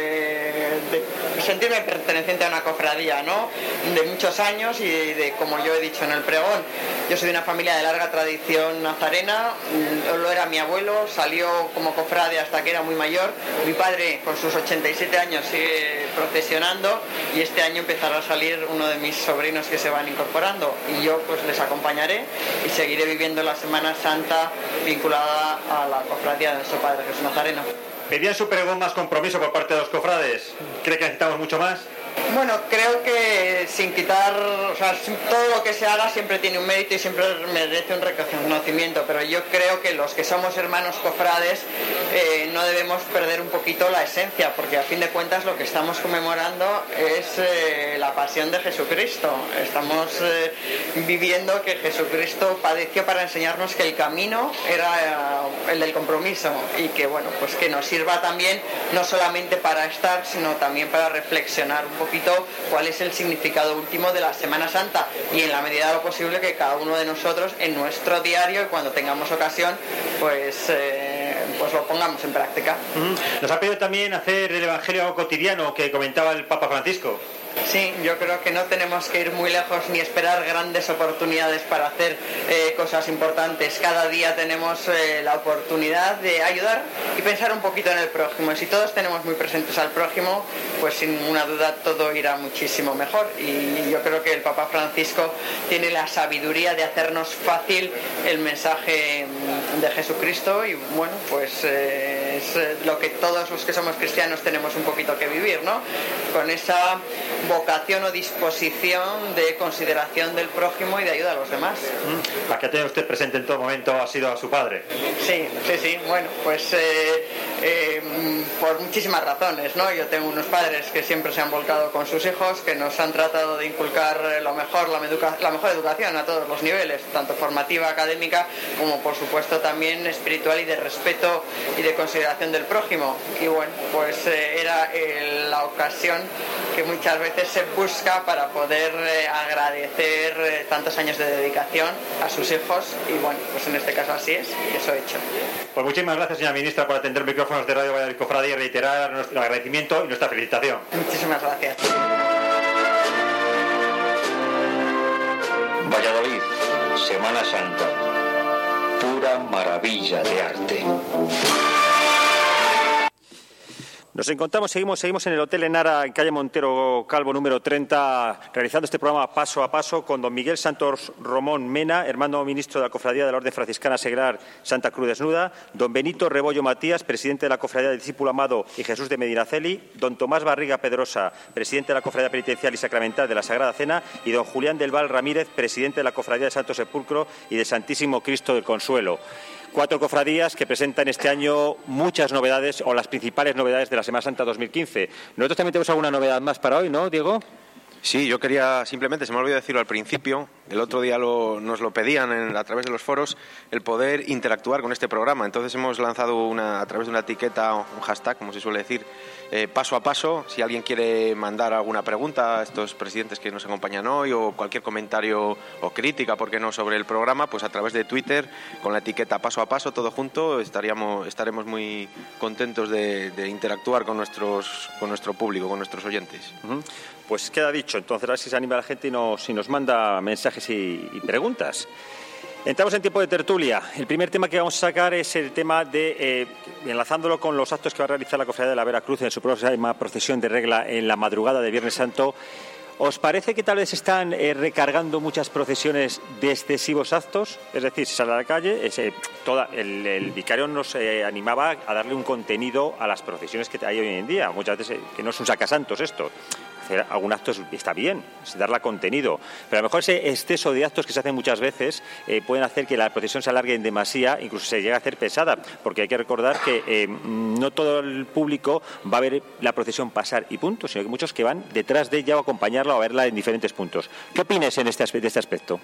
eh, de sentirme perteneciente a una cofradía, ¿no?, de muchos años y de, como yo he dicho en el pregón, yo soy de una familia de larga tradición nazarena. Lo era mi abuelo, salió como cofrade hasta que era muy mayor. Mi padre, con sus ochenta y siete años, sigue procesionando y este año empezará a salir uno de mis sobrinos que se van incorporando y yo pues les acompañaré y seguiré viviendo la Semana Santa vinculada a la cofradía de nuestro Padre Jesús Nazareno. ¿Pedían su pregón más compromiso por parte de los cofrades? ¿Cree que necesitamos mucho más? Bueno, creo que sin quitar, o sea, todo lo que se haga siempre tiene un mérito y siempre merece un reconocimiento, pero yo creo que los que somos hermanos cofrades eh, no debemos perder un poquito la esencia, porque a fin de cuentas lo que estamos conmemorando es eh, la pasión de Jesucristo. Estamos eh, viviendo que Jesucristo padeció para enseñarnos que el camino era eh, el del compromiso y que, bueno, pues que nos sirva también no solamente para estar, sino también para reflexionar un poquito cuál es el significado último de la Semana Santa y en la medida de lo posible que cada uno de nosotros en nuestro diario y cuando tengamos ocasión pues, eh, pues lo pongamos en práctica. Nos ha pedido también hacer el Evangelio cotidiano que comentaba el Papa Francisco. Sí, yo creo que no tenemos que ir muy lejos ni esperar grandes oportunidades para hacer eh, cosas importantes. Cada día tenemos eh, la oportunidad de ayudar y pensar un poquito en el prójimo. Y si todos tenemos muy presentes al prójimo, pues sin ninguna duda todo irá muchísimo mejor. Y yo creo que el Papa Francisco tiene la sabiduría de hacernos fácil el mensaje de Jesucristo y bueno, pues eh, es lo que todos los que somos cristianos tenemos un poquito que vivir, ¿no? Con esa vocación o disposición de consideración del prójimo y de ayuda a los demás. La que tiene usted presente en todo momento ha sido a su padre. Sí, sí, sí. Bueno, pues eh, eh, por muchísimas razones, ¿no? Yo tengo unos padres que siempre se han volcado con sus hijos, que nos han tratado de inculcar lo mejor, la, educa- la mejor educación a todos los niveles, tanto formativa, académica, como por supuesto también espiritual y de respeto y de consideración del prójimo. Y bueno, pues eh, era eh, la ocasión que muchas veces se busca para poder eh, agradecer eh, tantos años de dedicación a sus hijos y bueno, pues en este caso así es y eso he hecho. Pues muchísimas gracias, señora ministra, por atender micrófonos de Radio Valladolid Cofradía y reiterar nuestro agradecimiento y nuestra felicitación. Muchísimas gracias. Valladolid, Semana Santa, pura maravilla de arte. Nos encontramos, seguimos, seguimos en el Hotel Enara, en calle Montero Calvo, número treinta, realizando este programa paso a paso con don Miguel Santos Romón Mena, hermano ministro de la Cofradía de la Orden Franciscana Seglar Santa Cruz Desnuda, don Benito Rebollo Matías, presidente de la Cofradía del Discípulo Amado y Jesús de Medinaceli, don Tomás Barriga Pedrosa, presidente de la Cofradía Penitencial y Sacramental de la Sagrada Cena, y don Julián del Val Ramírez, presidente de la Cofradía de Santo Sepulcro y de Santísimo Cristo del Consuelo. Cuatro cofradías que presentan este año muchas novedades, o las principales novedades de la Semana Santa dos mil quince. Nosotros también tenemos alguna novedad más para hoy, ¿no, Diego? Sí, yo quería simplemente, se me olvidó decirlo al principio, el otro día lo, nos lo pedían en, a través de los foros, el poder interactuar con este programa. Entonces hemos lanzado una, a través de una etiqueta, un hashtag, como se suele decir, eh, paso a paso. Si alguien quiere mandar alguna pregunta a estos presidentes que nos acompañan hoy, o cualquier comentario o crítica, ¿por qué no?, sobre el programa, pues a través de Twitter, con la etiqueta paso a paso, todo junto, estaríamos, estaremos muy contentos de, de interactuar con, nuestros, con nuestro público, con nuestros oyentes. Uh-huh. Pues queda dicho, entonces a ver si se anima la gente y nos, y nos manda mensajes y, y preguntas. Entramos en tiempo de tertulia. El primer tema que vamos a sacar es el tema de, eh, enlazándolo con los actos que va a realizar la Cofradía de la Veracruz en su próxima procesión de regla en la madrugada de Viernes Santo. ¿Os parece que tal vez están eh, recargando muchas procesiones de excesivos actos? Es decir, se sale a la calle, es, eh, toda, el, el vicario nos eh, animaba a darle un contenido a las procesiones que hay hoy en día. Muchas veces, eh, que no es un sacasantos esto. Hacer algún acto está bien, es darle contenido, pero a lo mejor ese exceso de actos que se hacen muchas veces eh, pueden hacer que la procesión se alargue en demasía, incluso se llegue a hacer pesada, porque hay que recordar que eh, no todo el público va a ver la procesión pasar y punto, sino que muchos que van detrás de ella o acompañarla o a verla en diferentes puntos. ¿Qué opinas en este, de este aspecto?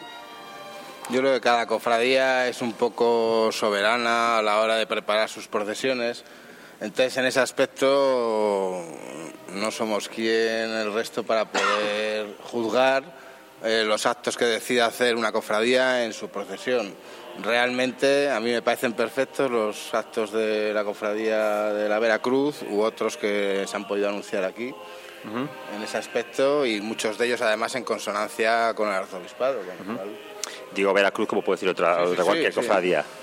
Yo creo que cada cofradía es un poco soberana a la hora de preparar sus procesiones. Entonces, en ese aspecto, no somos quien el resto para poder juzgar eh, los actos que decida hacer una cofradía en su procesión. Realmente, a mí me parecen perfectos los actos de la cofradía de la Veracruz u otros que se han podido anunciar aquí. Uh-huh. En ese aspecto, y muchos de ellos, además, en consonancia con el arzobispado. Con uh-huh. Digo Veracruz, como puede decir otra, sí, sí, otra cualquier sí, cofradía. Sí.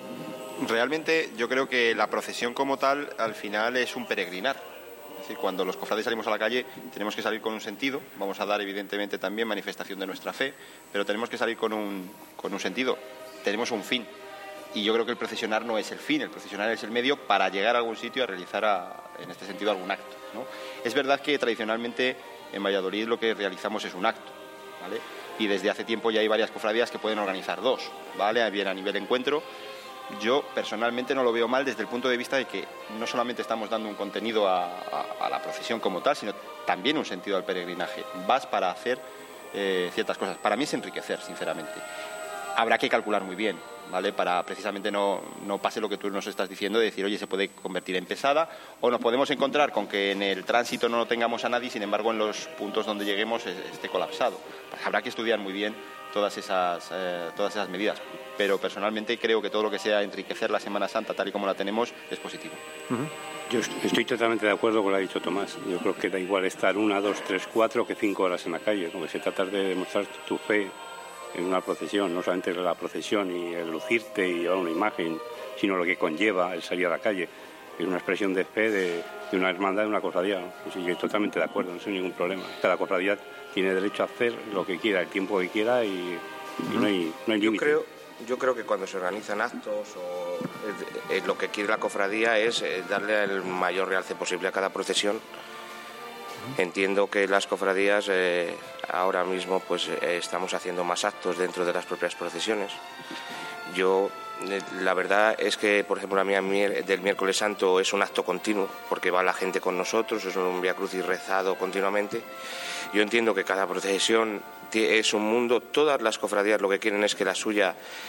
Realmente yo creo que la procesión como tal al final es un peregrinar. Es decir, cuando los cofrades salimos a la calle tenemos que salir con un sentido, vamos a dar evidentemente también manifestación de nuestra fe, pero tenemos que salir con un, con un sentido, tenemos un fin. Y yo creo que el procesionar no es el fin, el procesionar es el medio para llegar a algún sitio a realizar, a, en este sentido, algún acto, ¿no? Es verdad que tradicionalmente en Valladolid lo que realizamos es un acto, ¿vale? Y desde hace tiempo ya hay varias cofradías que pueden organizar dos, ¿vale? Bien a nivel encuentro. Yo personalmente no lo veo mal desde el punto de vista de que no solamente estamos dando un contenido a, a, a la procesión como tal, sino también un sentido al peregrinaje. Vas para hacer eh, ciertas cosas. Para mí es enriquecer, sinceramente. Habrá que calcular muy bien, ¿vale? Para precisamente no, no pase lo que tú nos estás diciendo, de decir, oye, se puede convertir en pesada, o nos podemos encontrar con que en el tránsito no tengamos a nadie, sin embargo en los puntos donde lleguemos esté colapsado. Pues habrá que estudiar muy bien todas esas, eh, todas esas medidas. Pero personalmente creo que todo lo que sea enriquecer la Semana Santa tal y como la tenemos es positivo. Uh-huh. Yo estoy totalmente de acuerdo con lo que ha dicho Tomás. Yo creo que da igual estar una, dos, tres, cuatro que cinco horas en la calle. Como se trata de demostrar tu fe en una procesión, no solamente la procesión y el lucirte y llevar una imagen, sino lo que conlleva el salir a la calle. Es una expresión de fe, de, de una hermandad, de una cofradía, ¿no? Yo estoy totalmente de acuerdo, no hay ningún problema. Cada cofradía tiene derecho a hacer lo que quiera, el tiempo que quiera, y, y no hay, no hay límite. Yo creo, yo creo que cuando se organizan actos, o eh, eh, lo que quiere la cofradía es eh, darle el mayor realce posible a cada procesión. Entiendo que las cofradías eh, ahora mismo pues eh, estamos haciendo más actos dentro de las propias procesiones. Yo, eh, la verdad es que, por ejemplo, la mía del miércoles santo es un acto continuo, porque va la gente con nosotros, es un Vía Crucis rezado continuamente. Yo entiendo que cada procesión es un mundo, todas las cofradías lo que quieren es que la suya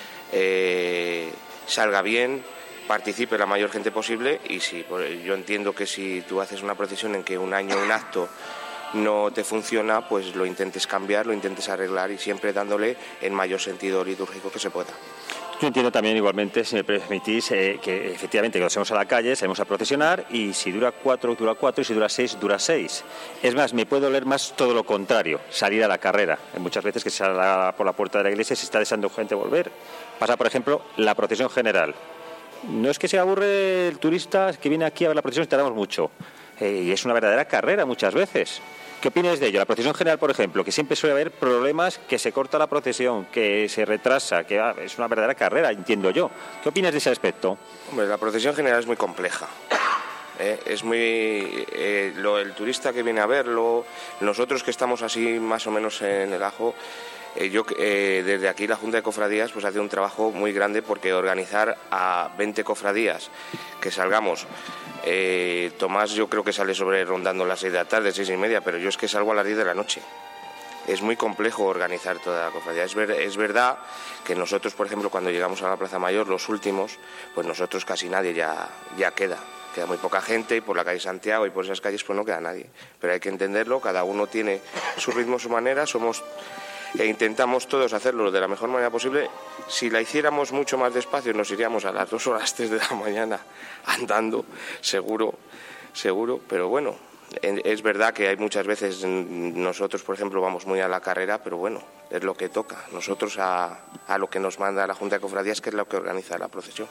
eh, salga bien, participe la mayor gente posible, y si yo entiendo que si tú haces una procesión en que un año un acto no te funciona, pues lo intentes cambiar, lo intentes arreglar, y siempre dándole el mayor sentido litúrgico que se pueda. Yo entiendo también igualmente, si me permitís, eh, que efectivamente que nos salimos a la calle, salimos a procesionar, y si dura cuatro, dura cuatro, y si dura seis, dura seis. Es más, me puede doler más todo lo contrario, salir a la carrera. Hay muchas veces que se sale por la puerta de la iglesia y se está deseando gente volver. Pasa, por ejemplo, la procesión general. no es que se aburre el turista que viene aquí a ver la procesión, tardamos mucho. Eh, y es una verdadera carrera muchas veces. ¿Qué opinas de ello? La procesión general, por ejemplo, que siempre suele haber problemas, que se corta la procesión, que se retrasa, que ah, es una verdadera carrera, entiendo yo. ¿Qué opinas de ese aspecto? Hombre, la procesión general es muy compleja. Eh, es muy eh, lo, el turista que viene a verlo, nosotros que estamos así más o menos en el ajo, eh, yo eh, desde aquí la Junta de Cofradías pues hace un trabajo muy grande, porque organizar a veinte cofradías que salgamos, eh, Tomás yo creo que sale sobre rondando las seis de la tarde, seis y media, pero yo es que salgo a las diez de la noche. Es muy complejo organizar toda la cofradía. Es, ver, es verdad que nosotros, por ejemplo, cuando llegamos a la Plaza Mayor, los últimos, pues nosotros casi nadie ya, ya queda. Queda muy poca gente, y por la calle Santiago y por esas calles pues no queda nadie. Pero hay que entenderlo, cada uno tiene su ritmo, su manera, somos e intentamos todos hacerlo de la mejor manera posible. Si la hiciéramos mucho más despacio, nos iríamos a las dos o las tres de la mañana andando, seguro, seguro, pero bueno, es verdad que hay muchas veces, nosotros por ejemplo vamos muy a la carrera, pero bueno, es lo que toca, nosotros a, a lo que nos manda la Junta de Cofradías, que es lo que organiza la procesión.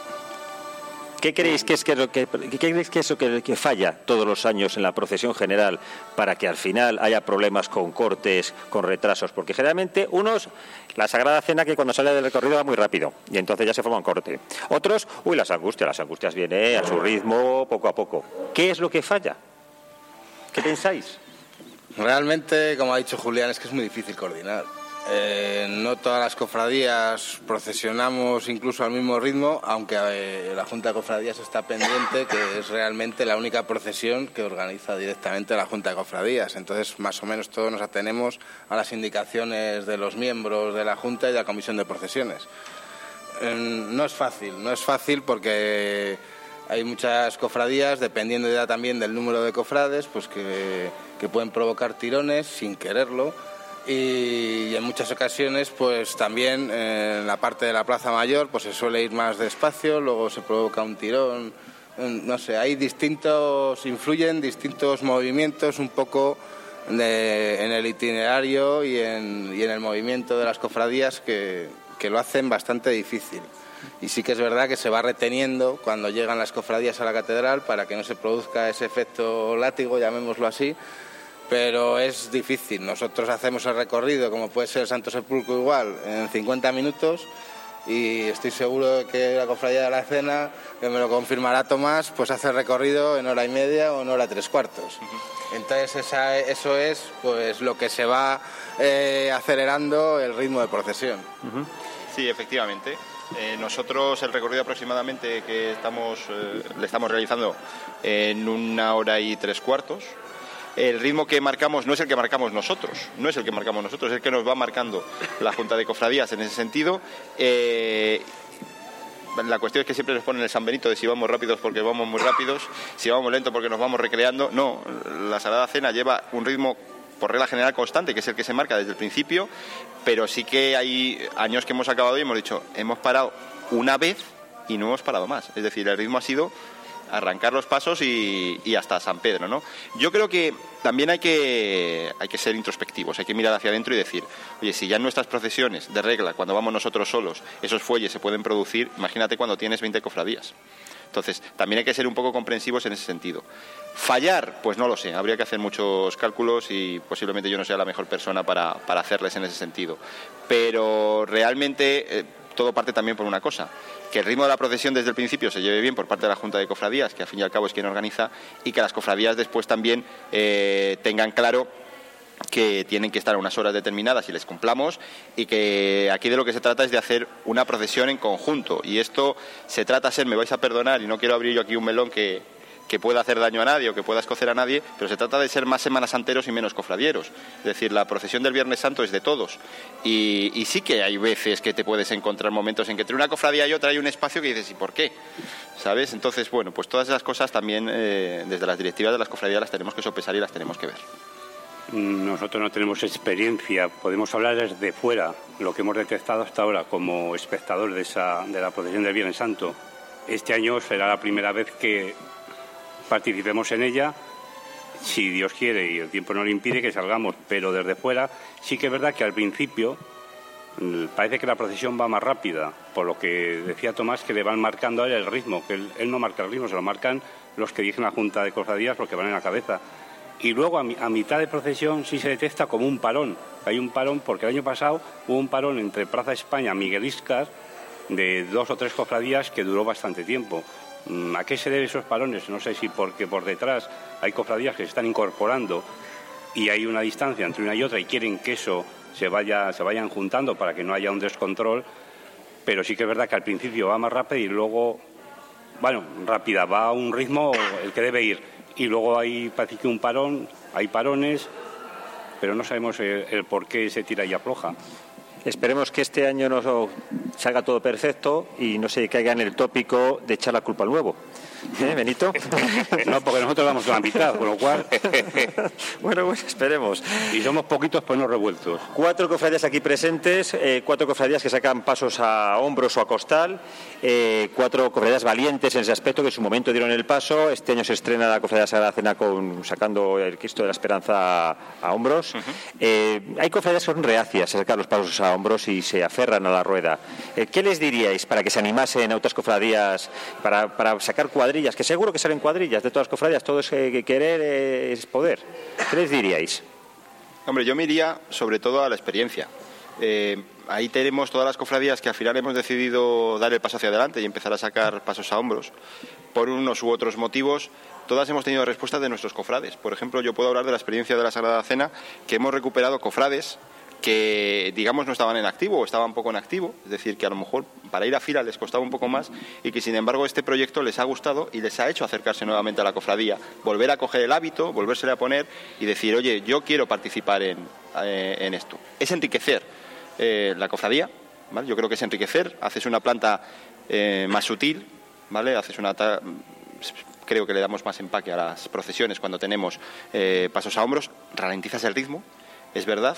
¿Qué creéis que es, que, que, ¿qué creéis que es lo que, que falla todos los años en la procesión general para que al final haya problemas con cortes, con retrasos? Porque generalmente unos, la Sagrada Cena, que cuando sale del recorrido va muy rápido y entonces ya se forma un corte. Otros, uy, las angustias, las angustias vienen a su ritmo, poco a poco. ¿Qué es lo que falla? ¿Qué pensáis? Realmente, como ha dicho Julián, es que es muy difícil coordinar. Eh, no todas las cofradías procesionamos incluso al mismo ritmo, aunque eh, la Junta de Cofradías está pendiente, que es realmente la única procesión que organiza directamente la Junta de Cofradías. Entonces, más o menos todos nos atenemos a las indicaciones de los miembros de la Junta y de la Comisión de Procesiones. Eh, no es fácil, no es fácil porque hay muchas cofradías, dependiendo ya también del número de cofrades, pues que, que pueden provocar tirones sin quererlo. Y en muchas ocasiones pues también en la parte de la Plaza Mayor pues se suele ir más despacio, luego se provoca un tirón, no sé, hay distintos, influyen distintos movimientos un poco de, en el itinerario y en, y en el movimiento de las cofradías que, que lo hacen bastante difícil. Y sí que es verdad que se va reteniendo cuando llegan las cofradías a la catedral para que no se produzca ese efecto látigo, llamémoslo así. Pero es difícil. Nosotros hacemos el recorrido, como puede ser el Santo Sepulcro igual, en cincuenta minutos, y estoy seguro de que la Cofradía de la Cena, que me lo confirmará Tomás, pues hace el recorrido en hora y media o en hora tres cuartos. Entonces esa, eso es pues lo que se va eh, acelerando el ritmo de procesión. Sí, efectivamente. Eh, nosotros el recorrido aproximadamente que estamos eh, le estamos realizando en una hora y tres cuartos. El ritmo que marcamos no es el que marcamos nosotros, no es el que marcamos nosotros, es el que nos va marcando la Junta de Cofradías en ese sentido. Eh, la cuestión es que siempre nos ponen el San Benito de si vamos rápidos porque vamos muy rápidos, si vamos lentos porque nos vamos recreando. No, la Sagrada Cena lleva un ritmo por regla general constante, que es el que se marca desde el principio, pero sí que hay años que hemos acabado y hemos dicho, hemos parado una vez y no hemos parado más. Es decir, el ritmo ha sido arrancar los pasos y, y hasta San Pedro, ¿no? Yo creo que también hay que, hay que ser introspectivos, hay que mirar hacia adentro y decir, oye, si ya en nuestras procesiones, de regla, cuando vamos nosotros solos, esos fuelles se pueden producir, imagínate cuando tienes veinte cofradías. Entonces, también hay que ser un poco comprensivos en ese sentido. ¿Fallar? Pues no lo sé, habría que hacer muchos cálculos y posiblemente yo no sea la mejor persona para, para hacerles en ese sentido. Pero realmente eh, todo parte también por una cosa, que el ritmo de la procesión desde el principio se lleve bien por parte de la Junta de Cofradías, que al fin y al cabo es quien organiza, y que las cofradías después también eh, tengan claro que tienen que estar a unas horas determinadas y les cumplamos, y que aquí de lo que se trata es de hacer una procesión en conjunto, y esto se trata de ser, me vais a perdonar y no quiero abrir yo aquí un melón que, que pueda hacer daño a nadie o que pueda escocer a nadie, pero se trata de ser más semanas santeros y menos cofradieros. Es decir, la procesión del Viernes Santo es de todos, y, y sí que hay veces que te puedes encontrar momentos en que entre una cofradía y otra hay un espacio que dices, ¿y por qué? ¿Sabes? Entonces, bueno, pues todas esas cosas también eh, desde las directivas de las cofradías las tenemos que sopesar y las tenemos que ver. Nosotros no tenemos experiencia, podemos hablar desde fuera, lo que hemos detectado hasta ahora como espectador de, esa, de la procesión del Viernes Santo. Este año será la primera vez que participemos en ella, si Dios quiere y el tiempo no lo impide que salgamos, pero desde fuera sí que es verdad que al principio parece que la procesión va más rápida, por lo que decía Tomás que le van marcando a él el ritmo, que él, él no marca el ritmo, se lo marcan los que dirigen la Junta de Cofradías, los que van en la cabeza. Y luego a, a mitad de procesión sí se detecta como un parón. Hay un parón porque el año pasado hubo un parón entre Plaza España y Migueliscas de dos o tres cofradías que duró bastante tiempo. ¿A qué se deben esos parones? No sé si porque por detrás hay cofradías que se están incorporando y hay una distancia entre una y otra y quieren que eso se vaya, se vayan juntando para que no haya un descontrol, pero sí que es verdad que al principio va más rápido y luego, bueno, rápida, va a un ritmo el que debe ir, y luego hay, parece que un parón, hay parones, pero no sabemos el, el por qué se tira y afloja. Esperemos que este año nos salga todo perfecto y no se caiga en el tópico de echar la culpa al nuevo. ¿Eh, Benito? No, porque nosotros damos la mitad, con lo cual... Bueno, pues esperemos. Y somos poquitos, pues no revueltos. Cuatro cofradías aquí presentes, eh, cuatro cofradías que sacan pasos a hombros o a costal, eh, cuatro cofradías valientes en ese aspecto que en su momento dieron el paso. Este año se estrena la Cofradía Sagrada Cena con, sacando el Cristo de la Esperanza a, a hombros. Uh-huh. eh, hay cofradías que son reacias a sacar los pasos a hombros y se aferran a la rueda. Eh, ¿Qué les diríais para que se animasen a otras cofradías, para, para sacar cuadrillas? Que seguro que salen cuadrillas de todas las cofradías, todo es eh, querer eh, es poder. ¿Qué les diríais? Hombre, yo me iría sobre todo a la experiencia. Eh, ahí tenemos todas las cofradías que al final hemos decidido dar el paso hacia adelante y empezar a sacar pasos a hombros. Por unos u otros motivos, todas hemos tenido respuestas de nuestros cofrades. Por ejemplo, yo puedo hablar de la experiencia de la Sagrada Cena, que hemos recuperado cofrades que, digamos, no estaban en activo o estaban poco en activo, es decir, que a lo mejor para ir a fila les costaba un poco más y que, sin embargo, este proyecto les ha gustado y les ha hecho acercarse nuevamente a la cofradía, volver a coger el hábito, volvérsele a poner y decir, oye, yo quiero participar en, eh, en esto. Es enriquecer eh, la cofradía, ¿vale? Yo creo que es enriquecer, haces una planta eh, más sutil, ¿vale? Haces una... Ta- creo que le damos más empaque a las procesiones cuando tenemos eh, pasos a hombros, ralentizas el ritmo, es verdad,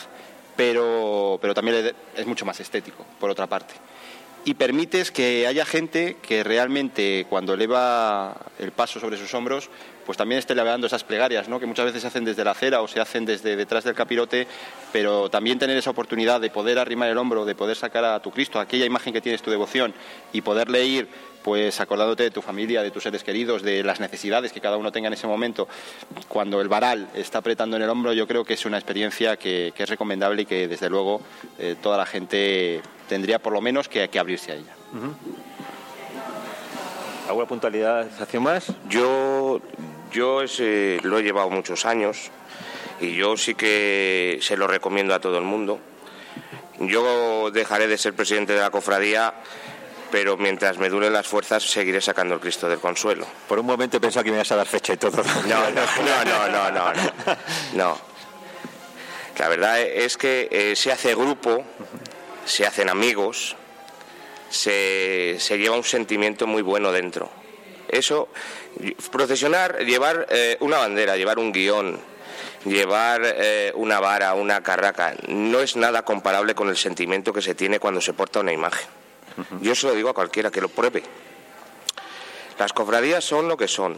pero, pero también es mucho más estético, por otra parte. Y permites que haya gente que realmente, cuando eleva el paso sobre sus hombros, pues también esté elevando esas plegarias, ¿no? Que muchas veces se hacen desde la acera o se hacen desde detrás del capirote, pero también tener esa oportunidad de poder arrimar el hombro, de poder sacar a tu Cristo, aquella imagen que tienes tu devoción, y poderle ir, pues acordándote de tu familia, de tus seres queridos, de las necesidades que cada uno tenga en ese momento, cuando el varal está apretando en el hombro. Yo creo que es una experiencia que, que es recomendable y que, desde luego, eh, toda la gente tendría por lo menos que, que abrirse a ella. Uh-huh. ¿Alguna puntualización más? Yo, yo ese, lo he llevado muchos años y yo sí que se lo recomiendo a todo el mundo. Yo dejaré de ser presidente de la cofradía, pero mientras me duren las fuerzas seguiré sacando el Cristo del Consuelo. Por un momento he pensado que me ibas a dar fecha y todo. No, no, no, no, no, no, no. no. La verdad es que eh, se hace grupo, se hacen amigos, se, se lleva un sentimiento muy bueno dentro. Eso, procesionar, llevar eh, una bandera, llevar un guión, llevar eh, una vara, una carraca, no es nada comparable con el sentimiento que se tiene cuando se porta una imagen. Yo se lo digo a cualquiera que lo pruebe. Las cofradías son lo que son,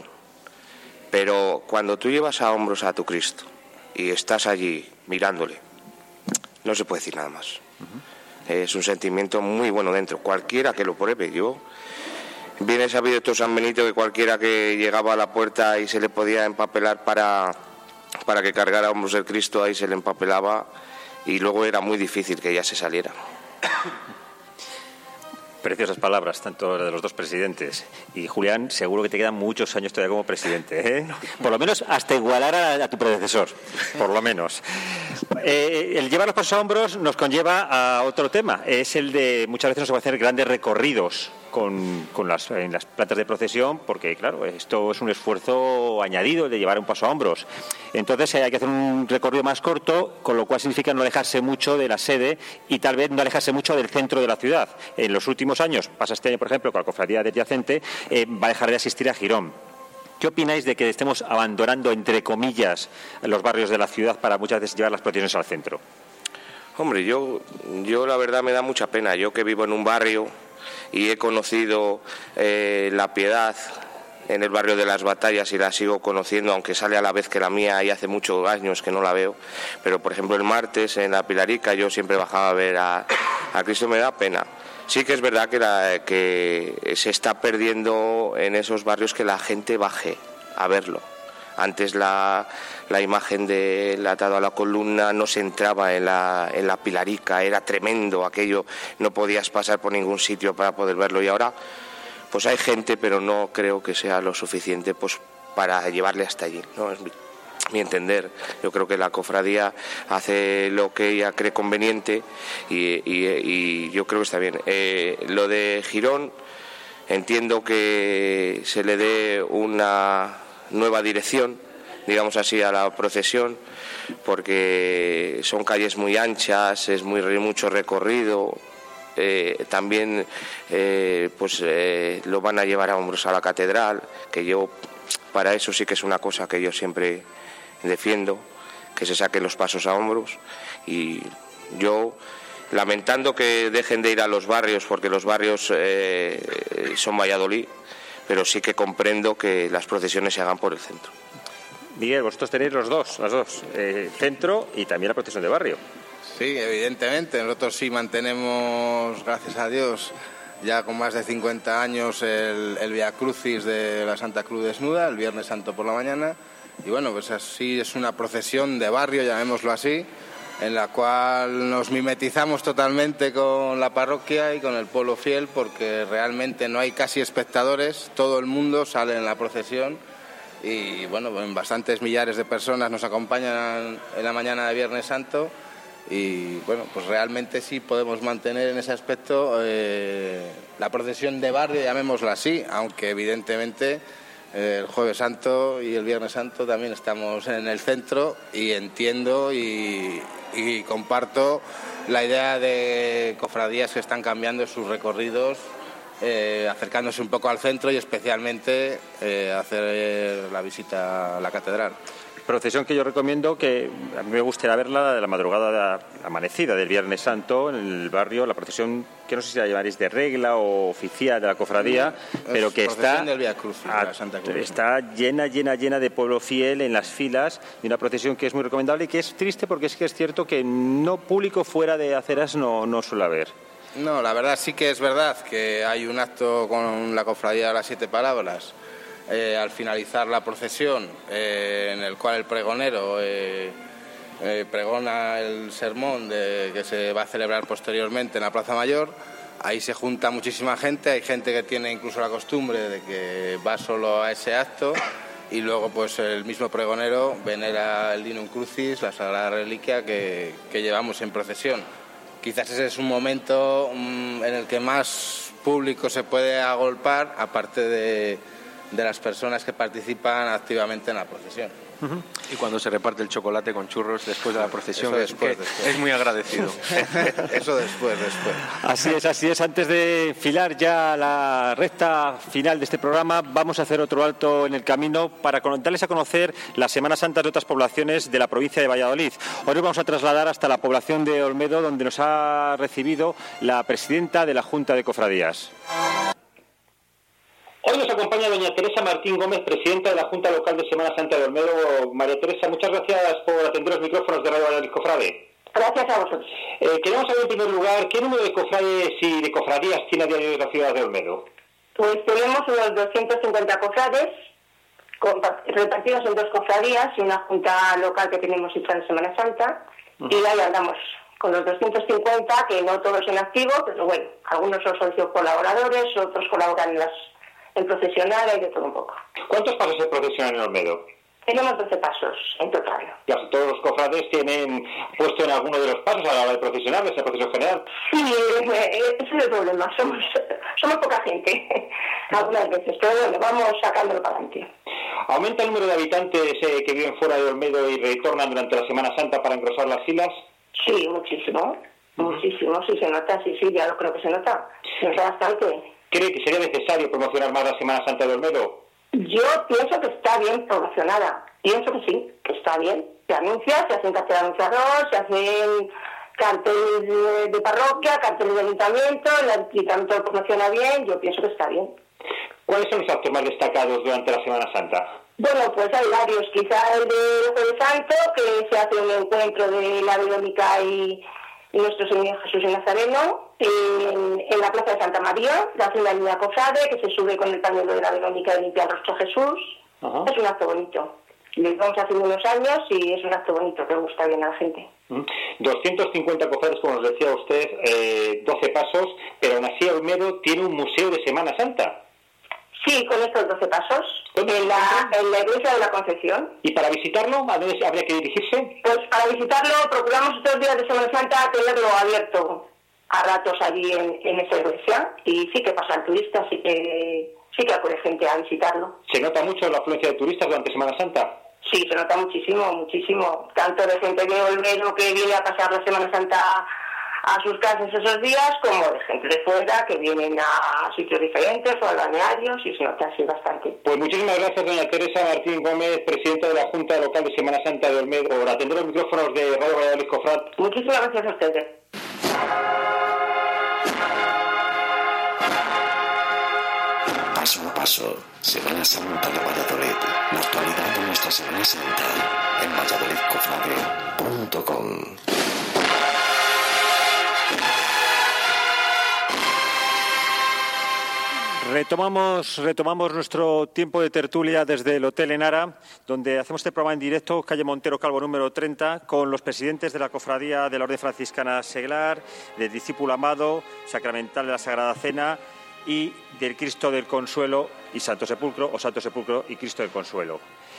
pero cuando tú llevas a hombros a tu Cristo y estás allí mirándole, no se puede decir nada más. Uh-huh. Es un sentimiento muy bueno dentro, cualquiera que lo pruebe. Yo, viene sabido esto San Benito, que cualquiera que llegaba a la puerta y se le podía empapelar para, para que cargara a hombros el Cristo, ahí se le empapelaba y luego era muy difícil que ya se saliera. Preciosas palabras, tanto de los dos presidentes. Y Julián, seguro que te quedan muchos años todavía como presidente, ¿eh? Por lo menos hasta igualar a, a tu predecesor, por lo menos. Eh, el llevar los pasos a hombros nos conlleva a otro tema. Es el de, muchas veces no se puede hacer grandes recorridos con, con las, en las plantas de procesión, porque claro, esto es un esfuerzo añadido, el de llevar un paso a hombros. Entonces hay que hacer un recorrido más corto, con lo cual significa no alejarse mucho de la sede y tal vez no alejarse mucho del centro de la ciudad. En los últimos años, pasa este año por ejemplo con la cofradía de adyacente, eh, va a dejar de asistir a Girón. ¿Qué opináis de que estemos abandonando, entre comillas, los barrios de la ciudad para muchas veces llevar las procesiones al centro? Hombre, yo, yo la verdad me da mucha pena. Yo que vivo en un barrio y he conocido eh, la Piedad en el barrio de las Batallas y la sigo conociendo, aunque sale a la vez que la mía y hace muchos años que no la veo. Pero, por ejemplo, el martes en la Pilarica yo siempre bajaba a ver a, a Cristo me da pena. Sí que es verdad que, la, que se está perdiendo en esos barrios que la gente baje a verlo. Antes la, la imagen del atado a la columna no se entraba en la, en la pilarica, era tremendo aquello, no podías pasar por ningún sitio para poder verlo, y ahora pues hay gente, pero no creo que sea lo suficiente pues para llevarle hasta allí, ¿no? Es mi, mi entender. Yo creo que la cofradía hace lo que ella cree conveniente y, y, y yo creo que está bien. Eh, lo de Girón, entiendo que se le dé una nueva dirección, digamos así, a la procesión, porque son calles muy anchas, es muy mucho recorrido. Eh, también eh, pues eh, lo van a llevar a hombros a la catedral, que yo para eso sí que es una cosa que yo siempre defiendo, que se saquen los pasos a hombros, y yo lamentando que dejen de ir a los barrios, porque los barrios eh, son Valladolid, pero sí que comprendo que las procesiones se hagan por el centro. Miguel, vosotros tenéis los dos, las dos, eh, centro y también la procesión de barrio. Sí, evidentemente. Nosotros sí mantenemos, gracias a Dios, ya con más de cincuenta años el, el Via Crucis de la Santa Cruz Desnuda, el Viernes Santo por la mañana. Y bueno, pues así es una procesión de barrio, llamémoslo así, en la cual nos mimetizamos totalmente con la parroquia y con el pueblo fiel, porque realmente no hay casi espectadores, todo el mundo sale en la procesión. Y bueno, en bastantes millares de personas nos acompañan en la mañana de Viernes Santo. Y bueno, pues realmente sí podemos mantener en ese aspecto eh, la procesión de barrio, llamémosla así, aunque evidentemente eh, el Jueves Santo y el Viernes Santo también estamos en el centro, y entiendo y, y comparto la idea de cofradías que están cambiando sus recorridos, eh, acercándose un poco al centro y especialmente eh, hacer la visita a la catedral. Procesión que yo recomiendo, que a mí me gustaría verla de la madrugada de la amanecida del Viernes Santo en el barrio, la procesión que no sé si la llamaréis de regla o oficial de la cofradía, no, pero que está, del Via Crucis, a, de la Santa Cruz. Está llena, llena, llena de pueblo fiel en las filas, y una procesión que es muy recomendable y que es triste porque es que es cierto que no público fuera de aceras no, no suele haber. No, la verdad sí que es verdad que hay un acto con la cofradía de las Siete Palabras, Eh, al finalizar la procesión, eh, en el cual el pregonero eh, eh, pregona el sermón de, que se va a celebrar posteriormente en la Plaza Mayor. Ahí se junta muchísima gente, hay gente que tiene incluso la costumbre de que va solo a ese acto, y luego pues el mismo pregonero venera el Dinum Crucis, la Sagrada Reliquia que, que llevamos en procesión. Quizás ese es un momento um, en el que más público se puede agolpar, aparte de de las personas que participan activamente en la procesión. Uh-huh. Y cuando se reparte el chocolate con churros después de la procesión, Eso después, es, después. es muy agradecido. Eso después, después. Así es, así es. Antes de enfilar ya la recta final de este programa, vamos a hacer otro alto en el camino para darles a conocer las Semanas Santas de otras poblaciones de la provincia de Valladolid. Hoy nos vamos a trasladar hasta la población de Olmedo, donde nos ha recibido la presidenta de la Junta de Cofradías. Hoy nos acompaña doña Teresa Martín Gómez, presidenta de la Junta Local de Semana Santa de Olmedo. María Teresa, muchas gracias por atender los micrófonos de Radio Valladolid Cofrade. Gracias a vosotros. Eh, queremos saber en primer lugar, ¿qué número de cofrades y de cofradías tiene a día de hoy la ciudad de Olmedo? Pues tenemos unos doscientos cincuenta cofrades, repartidos en dos cofradías y una junta local que tenemos cita de Semana Santa, uh-huh. Y ahí andamos con los doscientos cincuenta, que no todos en activo, pero bueno, algunos son socios colaboradores, otros colaboran en las en procesional, hay de todo un poco. ¿Cuántos pasos se procesionan en Olmedo? Tenemos doce pasos en total. Casi todos los cofrades tienen puesto en alguno de los pasos a la hora de procesionar, de esa procesión general. Sí, ese es el problema, somos, somos poca gente, algunas veces, pero bueno, vamos sacándolo para adelante. ¿Aumenta el número de habitantes eh, que viven fuera de Olmedo y retornan durante la Semana Santa para engrosar las filas? Sí, muchísimo, uh-huh. muchísimo, sí se nota, sí, sí, ya lo creo que se nota, se nota bastante. ¿Cree que sería necesario promocionar más la Semana Santa de Olmedo? Yo pienso que está bien promocionada. Pienso que sí, que está bien. Se anuncia, se hacen cartel anunciador, se hacen carteles de, de parroquia, carteles de ayuntamiento, el ayuntamiento lo promociona bien, yo pienso que está bien. ¿Cuáles son los actos más destacados durante la Semana Santa? Bueno, pues hay varios. Quizá el de Jueves Santo, que se hace un encuentro de la Verónica y... Nuestro Señor Jesús el Nazareno, en, en la Plaza de Santa María, la hace una niña cofrade que se sube con el pañuelo de la Verónica y limpia el rostro Jesús. Ajá. Es un acto bonito. Lo vamos haciendo unos años y es un acto bonito que gusta bien a la gente. doscientos cincuenta cofrades, como nos decía usted, eh, doce pasos, pero aún así Olmedo tiene un museo de Semana Santa. Sí, con estos doce pasos, en la, en la iglesia de la Concepción. ¿Y para visitarlo, a dónde habría que dirigirse? Pues para visitarlo procuramos estos días de Semana Santa tenerlo abierto a ratos allí en, en esa iglesia, y sí que pasan turistas, sí que, sí que acude gente a visitarlo. ¿Se nota mucho la afluencia de turistas durante Semana Santa? Sí, se nota muchísimo, muchísimo, tanto de gente de Olmedo que viene a pasar la Semana Santa a sus casas esos días, como de gente de fuera que vienen a sitios diferentes o a balnearios, y se nota así bastante. Pues muchísimas gracias, doña Teresa Martín Gómez, presidenta de la Junta Local de Semana Santa de Olmedo, por atender los micrófonos de Radio Valladolid Cofrad. Muchísimas gracias a ustedes. Paso a paso, Semana Santa de Valladolid, la actualidad de nuestra Semana Santa en valladolid cofrade punto com. Retomamos, retomamos nuestro tiempo de tertulia desde el Hotel Enara, donde hacemos este programa en directo, calle Montero Calvo número treinta, con los presidentes de la Cofradía de la Orden Franciscana Seglar, del Discípulo Amado, Sacramental de la Sagrada Cena y del Cristo del Consuelo y Santo Sepulcro, o Santo Sepulcro y Cristo del Consuelo.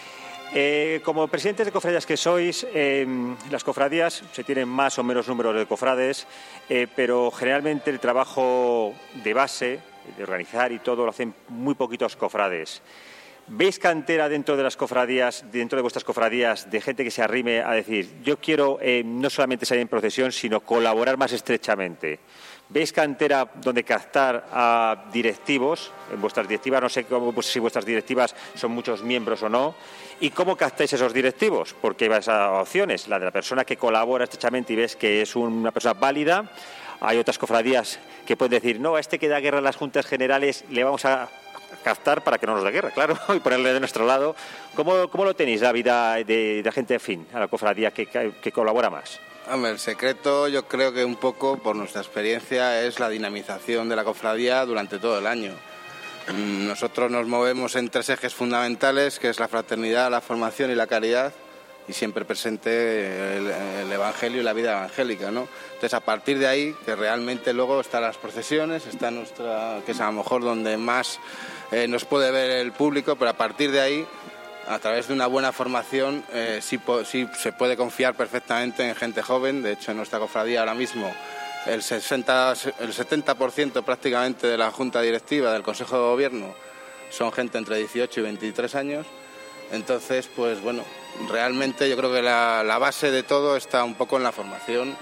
Eh, como presidentes de cofradías que sois, eh, las cofradías se tienen más o menos números de cofrades, eh, pero generalmente el trabajo de base, de organizar y todo, lo hacen muy poquitos cofrades. ¿Veis cantera dentro de las cofradías, dentro de vuestras cofradías, de gente que se arrime a decir, yo quiero eh, no solamente salir en procesión, sino colaborar más estrechamente? ¿Veis cantera donde captar a directivos, en vuestras directivas? No sé cómo, pues, si vuestras directivas son muchos miembros o no. ¿Y cómo captáis esos directivos? Porque hay varias opciones. La de la persona que colabora estrechamente y ves que es una persona válida. Hay otras cofradías que pueden decir, no, a este que da guerra en las juntas generales le vamos a captar para que no nos dé guerra, claro, y ponerle de nuestro lado. ¿Cómo, cómo lo tenéis, la vida de, de gente afín a la cofradía que, que, que colabora más? Hombre, el secreto, yo creo que un poco, por nuestra experiencia, es la dinamización de la cofradía durante todo el año. Nosotros nos movemos en tres ejes fundamentales, que es la fraternidad, la formación y la caridad, y siempre presente el, el Evangelio y la vida evangélica, ¿no? Entonces, a partir de ahí, que realmente luego están las procesiones, está nuestra, que es a lo mejor donde más eh, nos puede ver el público, pero a partir de ahí, a través de una buena formación, eh, sí, sí se puede confiar perfectamente en gente joven. De hecho, en nuestra cofradía ahora mismo el, sesenta, el setenta por ciento prácticamente de la Junta Directiva del Consejo de Gobierno son gente entre dieciocho y veintitrés años. Entonces, pues bueno, realmente yo creo que la, la base de todo está un poco en la formación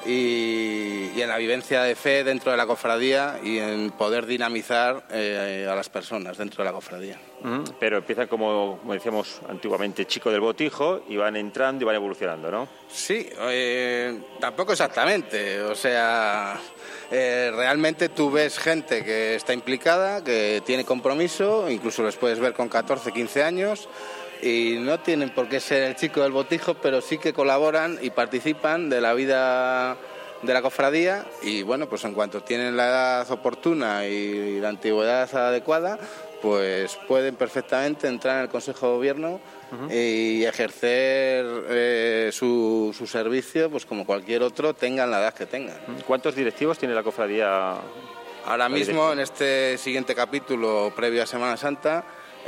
y, y en la vivencia de fe dentro de la cofradía y en poder dinamizar eh, a las personas dentro de la cofradía. Uh-huh. Pero empiezan como, como decíamos antiguamente, chico del botijo, y van entrando y van evolucionando, ¿no? Sí, eh, tampoco exactamente, o sea, eh, realmente tú ves gente que está implicada, que tiene compromiso, incluso les puedes ver con catorce, quince años, y no tienen por qué ser el chico del botijo, pero sí que colaboran y participan de la vida de la cofradía, y bueno, pues en cuanto tienen la edad oportuna y la antigüedad adecuada, pues pueden perfectamente entrar en el Consejo de Gobierno uh-huh. y ejercer eh, su, su servicio pues como cualquier otro, tengan la edad que tengan. ¿Cuántos directivos tiene la cofradía? Ahora mismo, en este siguiente capítulo previo a Semana Santa,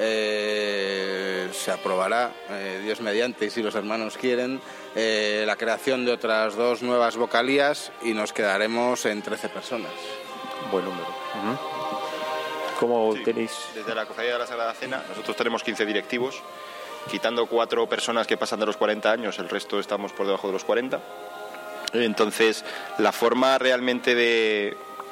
eh, se aprobará, eh, Dios mediante, y si los hermanos quieren, eh, la creación de otras dos nuevas vocalías, y nos quedaremos en trece personas. Buen número. Uh-huh. ¿Cómo sí, tenéis? Desde la Cofradía de la Sagrada Cena nosotros tenemos quince directivos, quitando cuatro personas que pasan de los cuarenta años, el resto estamos por debajo de los cuarenta. Entonces, la forma realmente de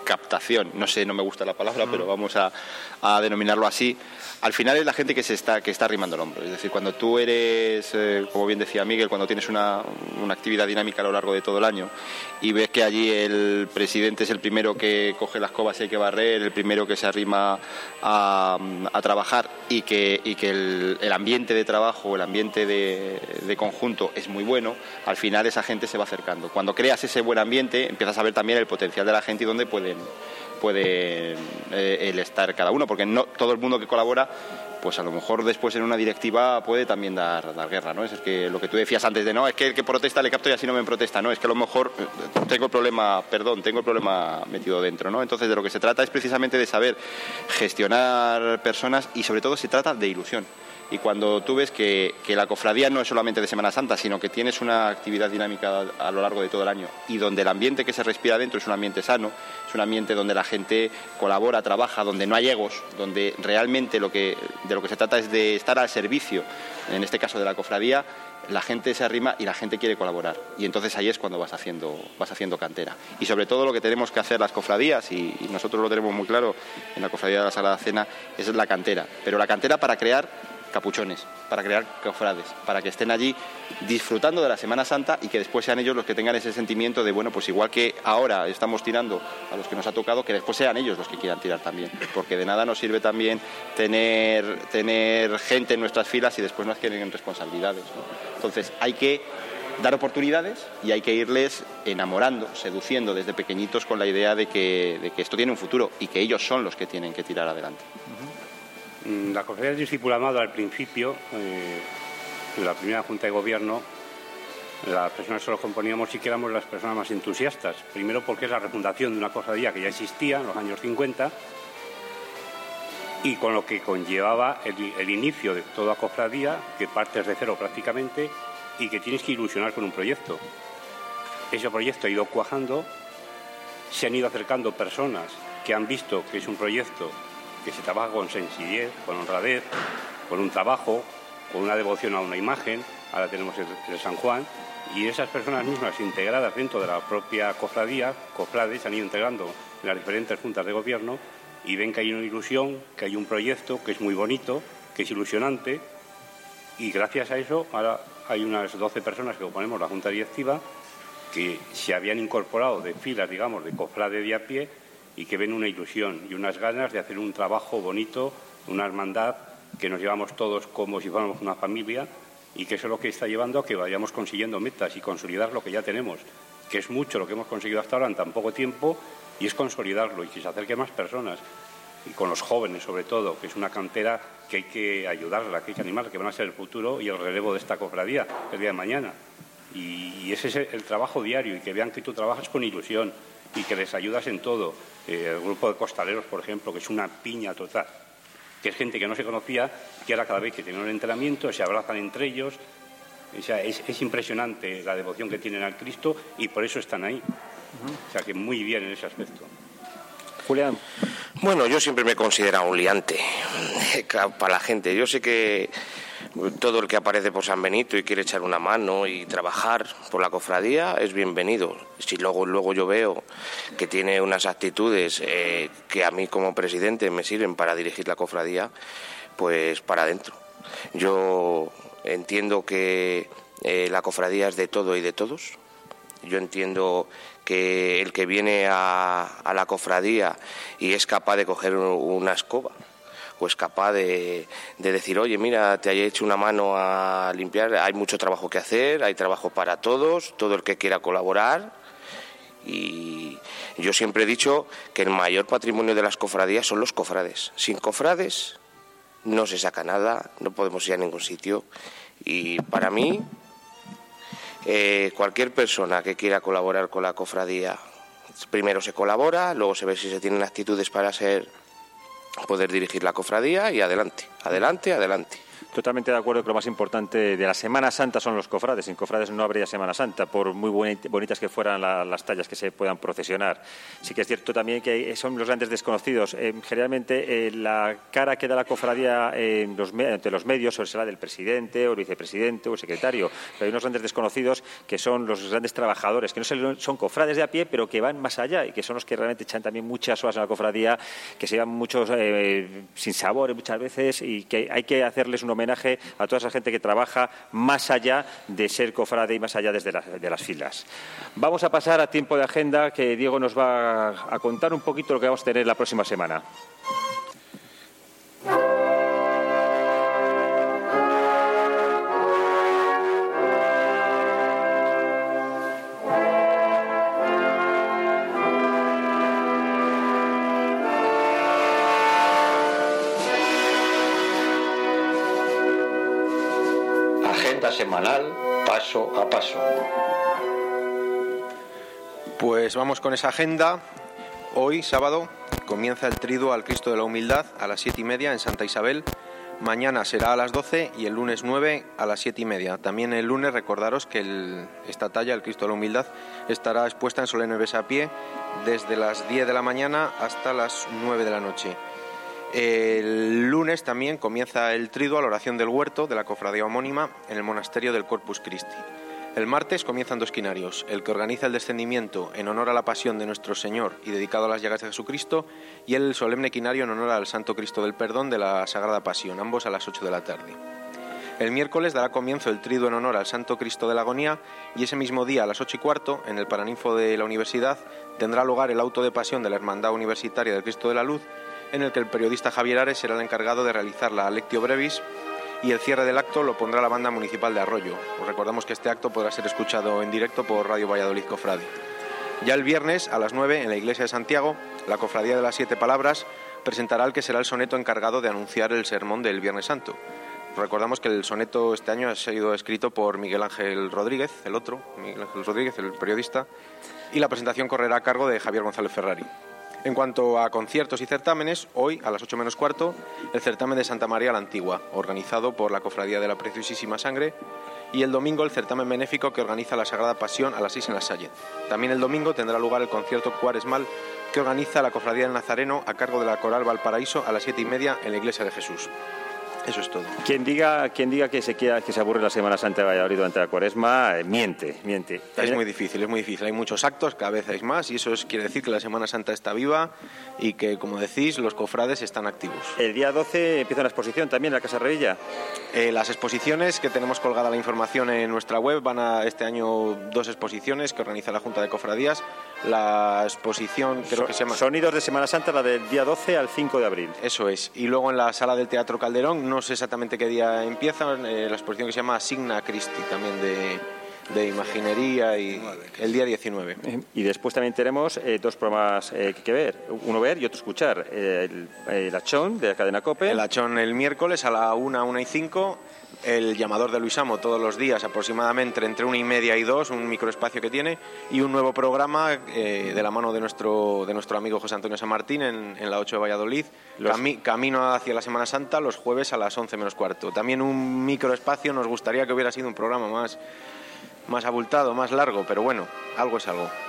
captación, no sé, no me gusta la palabra, mm. pero vamos a, a denominarlo así, al final es la gente que se está que está arrimando el hombro. Es decir, cuando tú eres, eh, como bien decía Miguel, cuando tienes una, una actividad dinámica a lo largo de todo el año y ves que allí el presidente es el primero que coge las escobas y hay que barrer, el primero que se arrima a, a trabajar y que, y que el, el ambiente de trabajo, el ambiente de, de conjunto es muy bueno, al final esa gente se va acercando. Cuando creas ese buen ambiente empiezas a ver también el potencial de la gente y dónde pueden, pueden eh, el estar cada uno, porque no todo el mundo que colabora, pues a lo mejor después en una directiva puede también dar, dar guerra, ¿no? Es que lo que tú decías antes de, no, es que el que protesta le capto y así no me protesta, no, es que a lo mejor tengo el problema, perdón, tengo el problema metido dentro, ¿no? Entonces de lo que se trata es precisamente de saber gestionar personas y sobre todo se trata de ilusión. Y cuando tú ves que, que la cofradía no es solamente de Semana Santa, sino que tienes una actividad dinámica a lo largo de todo el año y donde el ambiente que se respira dentro es un ambiente sano, es un ambiente donde la gente colabora, trabaja, donde no hay egos, donde realmente lo que, de lo que se trata es de estar al servicio, en este caso de la cofradía, la gente se arrima y la gente quiere colaborar. Y entonces ahí es cuando vas haciendo, vas haciendo cantera. Y sobre todo lo que tenemos que hacer las cofradías, y, y nosotros lo tenemos muy claro en la cofradía de la Sagrada Cena, es la cantera. Pero la cantera para crear capuchones, para crear cofrades, para que estén allí disfrutando de la Semana Santa y que después sean ellos los que tengan ese sentimiento de, bueno, pues igual que ahora estamos tirando a los que nos ha tocado, que después sean ellos los que quieran tirar también, porque de nada nos sirve también tener, tener gente en nuestras filas y después nos quieren responsabilidades, ¿no? Entonces hay que dar oportunidades y hay que irles enamorando, seduciendo desde pequeñitos con la idea de que, de que esto tiene un futuro y que ellos son los que tienen que tirar adelante. La Cofradía del Discípulo Amado, al principio, eh, en la primera Junta de Gobierno, las personas que lo componíamos sí que éramos las personas más entusiastas. Primero porque es la refundación de una cofradía que ya existía en los años cincuenta y con lo que conllevaba el, el inicio de toda cofradía, que partes de cero prácticamente y que tienes que ilusionar con un proyecto. Ese proyecto ha ido cuajando, se han ido acercando personas que han visto que es un proyecto que se trabaja con sencillez, con honradez, con un trabajo, con una devoción a una imagen. Ahora tenemos el, el San Juan, y esas personas mismas integradas dentro de la propia cofradía, cofrades, se han ido integrando en las diferentes juntas de gobierno y ven que hay una ilusión, que hay un proyecto que es muy bonito, que es ilusionante, y gracias a eso ahora hay unas doce personas que componemos la junta directiva que se habían incorporado de filas, digamos, de cofrade de a pie, y que ven una ilusión y unas ganas de hacer un trabajo bonito, una hermandad que nos llevamos todos como si fuéramos una familia, y que eso es lo que está llevando a que vayamos consiguiendo metas y consolidar lo que ya tenemos, que es mucho lo que hemos conseguido hasta ahora en tan poco tiempo, y es consolidarlo y que se acerque más personas, y con los jóvenes sobre todo, que es una cantera que hay que ayudarla, que hay que animarla, que van a ser el futuro y el relevo de esta cofradía el día de mañana. Y, y ese es el trabajo diario, y que vean que tú trabajas con ilusión y que les ayudas en todo. Eh, el grupo de costaleros, por ejemplo, que es una piña total, que es gente que no se conocía, que ahora cada vez que tienen un entrenamiento se abrazan entre ellos. O sea, es, es impresionante la devoción que tienen al Cristo y por eso están ahí. Uh-huh. O sea, que muy bien en ese aspecto. Julián. Bueno, yo siempre me he considerado un liante para la gente. Yo sé que todo el que aparece por San Benito y quiere echar una mano y trabajar por la cofradía es bienvenido. Si luego luego yo veo que tiene unas actitudes eh, que a mí como presidente me sirven para dirigir la cofradía, pues para adentro. Yo entiendo que eh, la cofradía es de todo y de todos. Yo entiendo que el que viene a, a la cofradía y es capaz de coger una escoba, o es capaz de, de decir, oye, mira, te he hecho una mano a limpiar, hay mucho trabajo que hacer, hay trabajo para todos, todo el que quiera colaborar. Y yo siempre he dicho que el mayor patrimonio de las cofradías son los cofrades. Sin cofrades no se saca nada, no podemos ir a ningún sitio. Y para mí, eh, cualquier persona que quiera colaborar con la cofradía, primero se colabora, luego se ve si se tienen actitudes para ser... poder dirigir la cofradía y adelante, adelante, adelante. Totalmente de acuerdo que lo más importante de la Semana Santa son los cofrades. Sin cofrades no habría Semana Santa, por muy bonitas que fueran la, las tallas que se puedan procesionar. Sí que es cierto también que son los grandes desconocidos. Eh, generalmente eh, la cara que da la cofradía en los, ante los medios será del presidente o el vicepresidente o el secretario. Pero hay unos grandes desconocidos que son los grandes trabajadores, que no son cofrades de a pie, pero que van más allá y que son los que realmente echan también muchas horas en la cofradía, que se llevan muchos eh, sin sabores muchas veces, y que hay que hacerles un homenaje a toda esa gente que trabaja más allá de ser cofrade y más allá desde las, de las filas. Vamos a pasar a tiempo de agenda, que Diego nos va a contar un poquito lo que vamos a tener la próxima semana. Semanal, paso a paso. Pues vamos con esa agenda. Hoy, sábado, comienza el triduo al Cristo de la Humildad a las siete y media en Santa Isabel. Mañana será a las doce y el lunes nueve a las siete y media. También el lunes, recordaros que el, esta talla, el Cristo de la Humildad, estará expuesta en solemne besapié desde las diez de la mañana hasta las nueve de la noche. El lunes también comienza el triduo a la oración del huerto de la cofradía homónima en el monasterio del Corpus Christi. El martes comienzan dos quinarios, el que organiza el descendimiento en honor a la pasión de nuestro Señor y dedicado a las llagas de Jesucristo, y el solemne quinario en honor al Santo Cristo del Perdón de la Sagrada Pasión, ambos a las ocho de la tarde. El miércoles dará comienzo el triduo en honor al Santo Cristo de la Agonía, y ese mismo día a las ocho y cuarto, en el Paraninfo de la Universidad, tendrá lugar el auto de pasión de la Hermandad Universitaria del Cristo de la Luz, en el que el periodista Javier Ares será el encargado de realizar la Lectio Brevis, y el cierre del acto lo pondrá la Banda Municipal de Arroyo. Os recordamos que este acto podrá ser escuchado en directo por Radio Valladolid Cofrade. Ya el viernes a las nueve, en la Iglesia de Santiago, la Cofradía de las Siete Palabras presentará el que será el soneto encargado de anunciar el sermón del Viernes Santo. Recordamos que el soneto este año ha sido escrito por Miguel Ángel Rodríguez, el otro, Miguel Ángel Rodríguez, el periodista, y la presentación correrá a cargo de Javier González Ferrari. En cuanto a conciertos y certámenes, hoy a las ocho menos cuarto, el certamen de Santa María la Antigua, organizado por la Cofradía de la Preciosísima Sangre, y el domingo el certamen benéfico que organiza la Sagrada Pasión a las seis en la Salle. También el domingo tendrá lugar el concierto cuaresmal que organiza la Cofradía del Nazareno a cargo de la Coral Valparaíso a las siete y media en la Iglesia de Jesús. Eso es todo. Quien diga, quien diga que se quiera, que se aburre la Semana Santa de Valladolid durante la Cuaresma, eh, miente, miente. Es muy difícil, es muy difícil. Hay muchos actos, cada vez hay más, y eso es, quiere decir que la Semana Santa está viva y que, como decís, los cofrades están activos. El día doce empieza una exposición también en la Casa Revilla. Eh, las exposiciones, que tenemos colgada la información en nuestra web, van a este año dos exposiciones que organiza la Junta de Cofradías. La exposición, creo so, que se llama... Sonidos de Semana Santa, la del día doce al cinco de abril. Eso es. Y luego en la Sala del Teatro Calderón, no sé exactamente qué día empieza, eh, la exposición que se llama Signa Christi, también de, de imaginería, y el día diecinueve. Y después también tenemos eh, dos programas eh, que ver, uno ver y otro escuchar. El, el Achón de la cadena COPE. El Achón el miércoles a la una, una y cinco. El llamador de Luis Amo todos los días aproximadamente entre una y media y dos, un microespacio que tiene, y un nuevo programa eh, de la mano de nuestro de nuestro amigo José Antonio San Martín en, en la ocho de Valladolid, los... Cami, camino hacia la Semana Santa, los jueves a las once menos cuarto. También un microespacio, nos gustaría que hubiera sido un programa más, más abultado, más largo, pero bueno, algo es algo.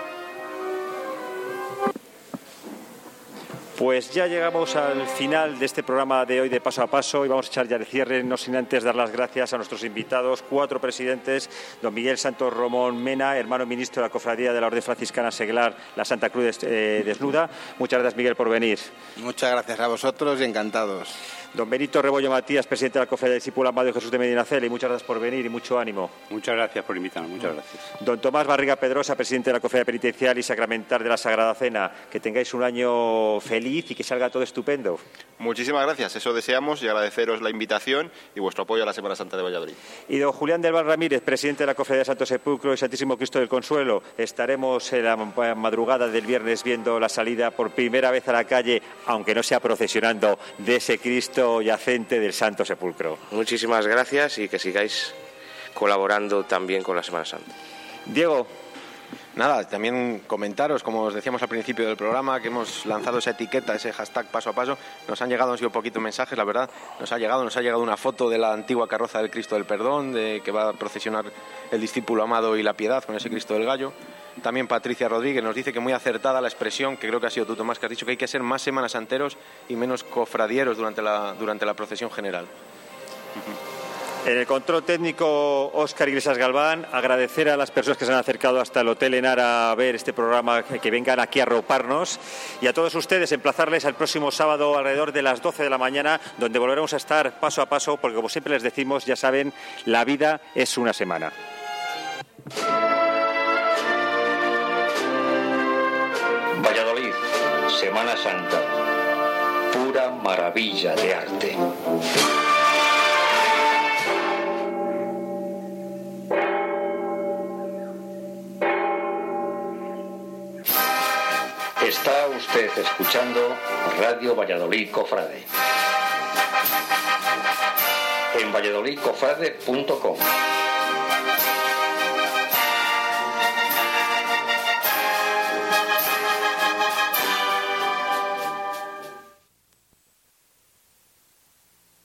Pues ya llegamos al final de este programa de hoy de Paso a Paso y vamos a echar ya el cierre, no sin antes dar las gracias a nuestros invitados, cuatro presidentes, don Miguel Santos Romón Mena, hermano ministro de la Cofradía de la Orden Franciscana Seglar, la Santa Cruz eh, Desnuda. Muchas gracias, Miguel, por venir. Muchas gracias a vosotros y encantados. Don Benito Rebollo Matías, presidente de la Cofradía de Discípulo Amado de Jesús de Medinaceli, muchas gracias por venir y mucho ánimo. Muchas gracias por invitarnos, muchas gracias. Don Tomás Barriga Pedrosa, presidente de la Cofradía Penitencial y Sacramental de la Sagrada Cena, que tengáis un año feliz y que salga todo estupendo. Muchísimas gracias, eso deseamos, y agradeceros la invitación y vuestro apoyo a la Semana Santa de Valladolid. Y don Julián del Val Ramírez, presidente de la Cofradía de Santo Sepulcro y Santísimo Cristo del Consuelo, estaremos en la madrugada del viernes viendo la salida por primera vez a la calle, aunque no sea procesionando, de ese Cristo yacente del Santo Sepulcro. Muchísimas gracias y que sigáis colaborando también con la Semana Santa. Diego. Nada, también comentaros, como os decíamos al principio del programa, que hemos lanzado esa etiqueta, ese hashtag paso a paso. Nos han llegado, han sido poquitos mensajes, la verdad. Nos ha llegado, nos ha llegado una foto de la antigua carroza del Cristo del Perdón, de que va a procesionar el discípulo amado y la piedad con ese Cristo del Gallo. También Patricia Rodríguez nos dice que muy acertada la expresión, que creo que ha sido tú, Tomás, que has dicho que hay que ser más semanas santeros y menos cofradieros durante la, durante la procesión general. En el control técnico, Óscar Iglesias Galván. Agradecer a las personas que se han acercado hasta el Hotel Enara a ver este programa, que vengan aquí a arroparnos, y a todos ustedes emplazarles al próximo sábado alrededor de las doce de la mañana, donde volveremos a estar paso a paso, porque como siempre les decimos, ya saben, la vida es una semana. Valladolid, Semana Santa, pura maravilla de arte. Está usted escuchando Radio Valladolid Cofrade en valladolid cofrade punto com.